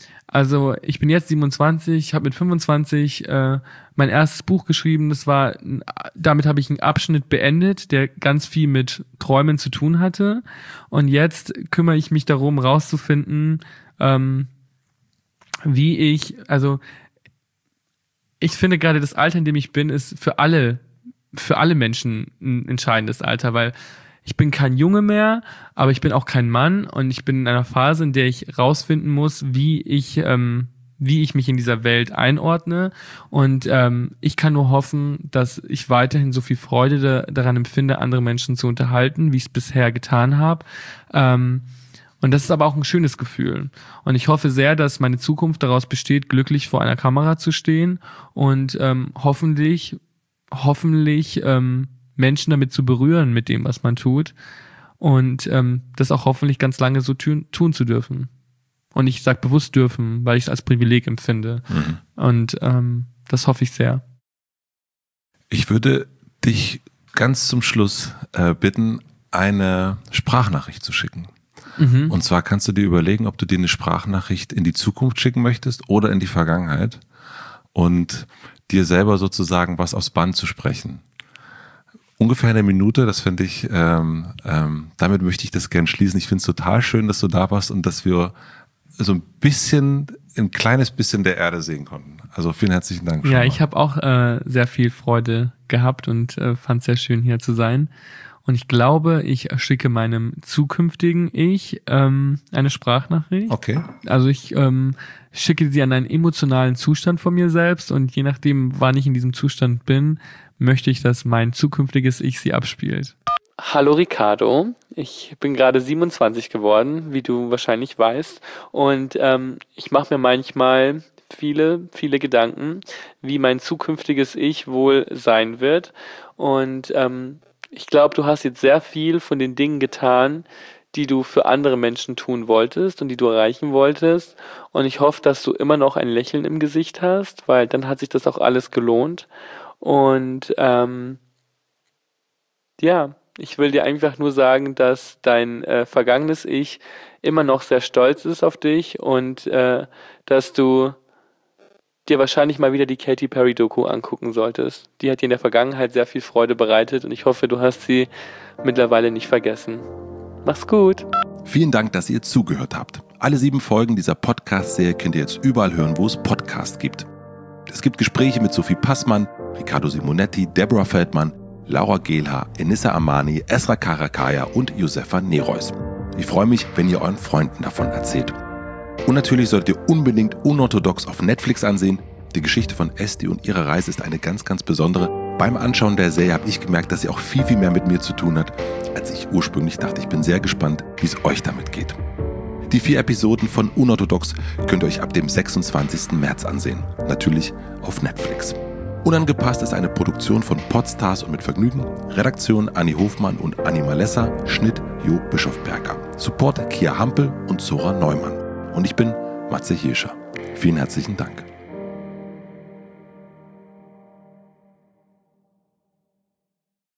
Also ich bin jetzt siebenundzwanzig, habe mit fünfundzwanzig äh, mein erstes Buch geschrieben. Das war, damit habe ich einen Abschnitt beendet, der ganz viel mit Träumen zu tun hatte. Und jetzt kümmere ich mich darum, rauszufinden, ähm, wie ich, also ich finde gerade das Alter, in dem ich bin, ist für alle, für alle Menschen ein entscheidendes Alter, weil ich bin kein Junge mehr, aber ich bin auch kein Mann und ich bin in einer Phase, in der ich rausfinden muss, wie ich, ähm, wie ich mich in dieser Welt einordne. Und ähm, ich kann nur hoffen, dass ich weiterhin so viel Freude da, daran empfinde, andere Menschen zu unterhalten, wie ich es bisher getan habe. Ähm, und das ist aber auch ein schönes Gefühl. Und ich hoffe sehr, dass meine Zukunft daraus besteht, glücklich vor einer Kamera zu stehen und ähm, hoffentlich, hoffentlich ähm, Menschen damit zu berühren mit dem, was man tut. Und ähm, das auch hoffentlich ganz lange so tun, tun zu dürfen. Und ich sage bewusst dürfen, weil ich es als Privileg empfinde. Mhm. Und ähm, das hoffe ich sehr. Ich würde dich ganz zum Schluss äh, bitten, eine Sprachnachricht zu schicken. Mhm. Und zwar kannst du dir überlegen, ob du dir eine Sprachnachricht in die Zukunft schicken möchtest oder in die Vergangenheit und dir selber sozusagen was aufs Band zu sprechen. Ungefähr eine Minute, das finde ich, ähm, ähm, damit möchte ich das gern schließen. Ich finde es total schön, dass du da warst und dass wir so ein bisschen, ein kleines bisschen der Erde sehen konnten. Also vielen herzlichen Dank. Ja, ich habe auch äh, sehr viel Freude gehabt und äh, fand es sehr schön, hier zu sein. Und ich glaube, ich schicke meinem zukünftigen Ich ähm, eine Sprachnachricht. Okay. Also ich ähm, schicke sie an einen emotionalen Zustand von mir selbst und je nachdem, wann ich in diesem Zustand bin, möchte ich, dass mein zukünftiges Ich sie abspielt. Hallo Ricardo, ich bin gerade siebenundzwanzig geworden, wie du wahrscheinlich weißt. Und ähm, ich mache mir manchmal viele, viele Gedanken, wie mein zukünftiges Ich wohl sein wird. Und ähm, ich glaube, du hast jetzt sehr viel von den Dingen getan, die du für andere Menschen tun wolltest und die du erreichen wolltest. Und ich hoffe, dass du immer noch ein Lächeln im Gesicht hast, weil dann hat sich das auch alles gelohnt. Und ähm, ja, ich will dir einfach nur sagen, dass dein äh, vergangenes Ich immer noch sehr stolz ist auf dich und äh, dass du dir wahrscheinlich mal wieder die Katy Perry Doku angucken solltest. Die hat dir in der Vergangenheit sehr viel Freude bereitet und ich hoffe, du hast sie mittlerweile nicht vergessen. Mach's gut. Vielen Dank, dass ihr zugehört habt. Alle sieben Folgen dieser Podcast-Serie könnt ihr jetzt überall hören, wo es Podcasts gibt. Es gibt Gespräche mit Sophie Passmann, Riccardo Simonetti, Deborah Feldmann, Laura Gehlhaar, Enissa Amani, Esra Karakaya und Josefa Nereus. Ich freue mich, wenn ihr euren Freunden davon erzählt. Und natürlich solltet ihr unbedingt Unorthodox auf Netflix ansehen. Die Geschichte von Esti und ihrer Reise ist eine ganz, ganz besondere. Beim Anschauen der Serie habe ich gemerkt, dass sie auch viel, viel mehr mit mir zu tun hat, als ich ursprünglich dachte. Ich bin sehr gespannt, wie es euch damit geht. Die vier Episoden von Unorthodox könnt ihr euch ab dem sechsundzwanzigsten März ansehen. Natürlich auf Netflix. Unangepasst ist eine Produktion von Podstars und mit Vergnügen. Redaktion Anni Hofmann und Anni Malessa. Schnitt Jo Bischofberger. Support Kia Hampel und Zora Neumann. Und ich bin Matze Hirscher. Vielen herzlichen Dank.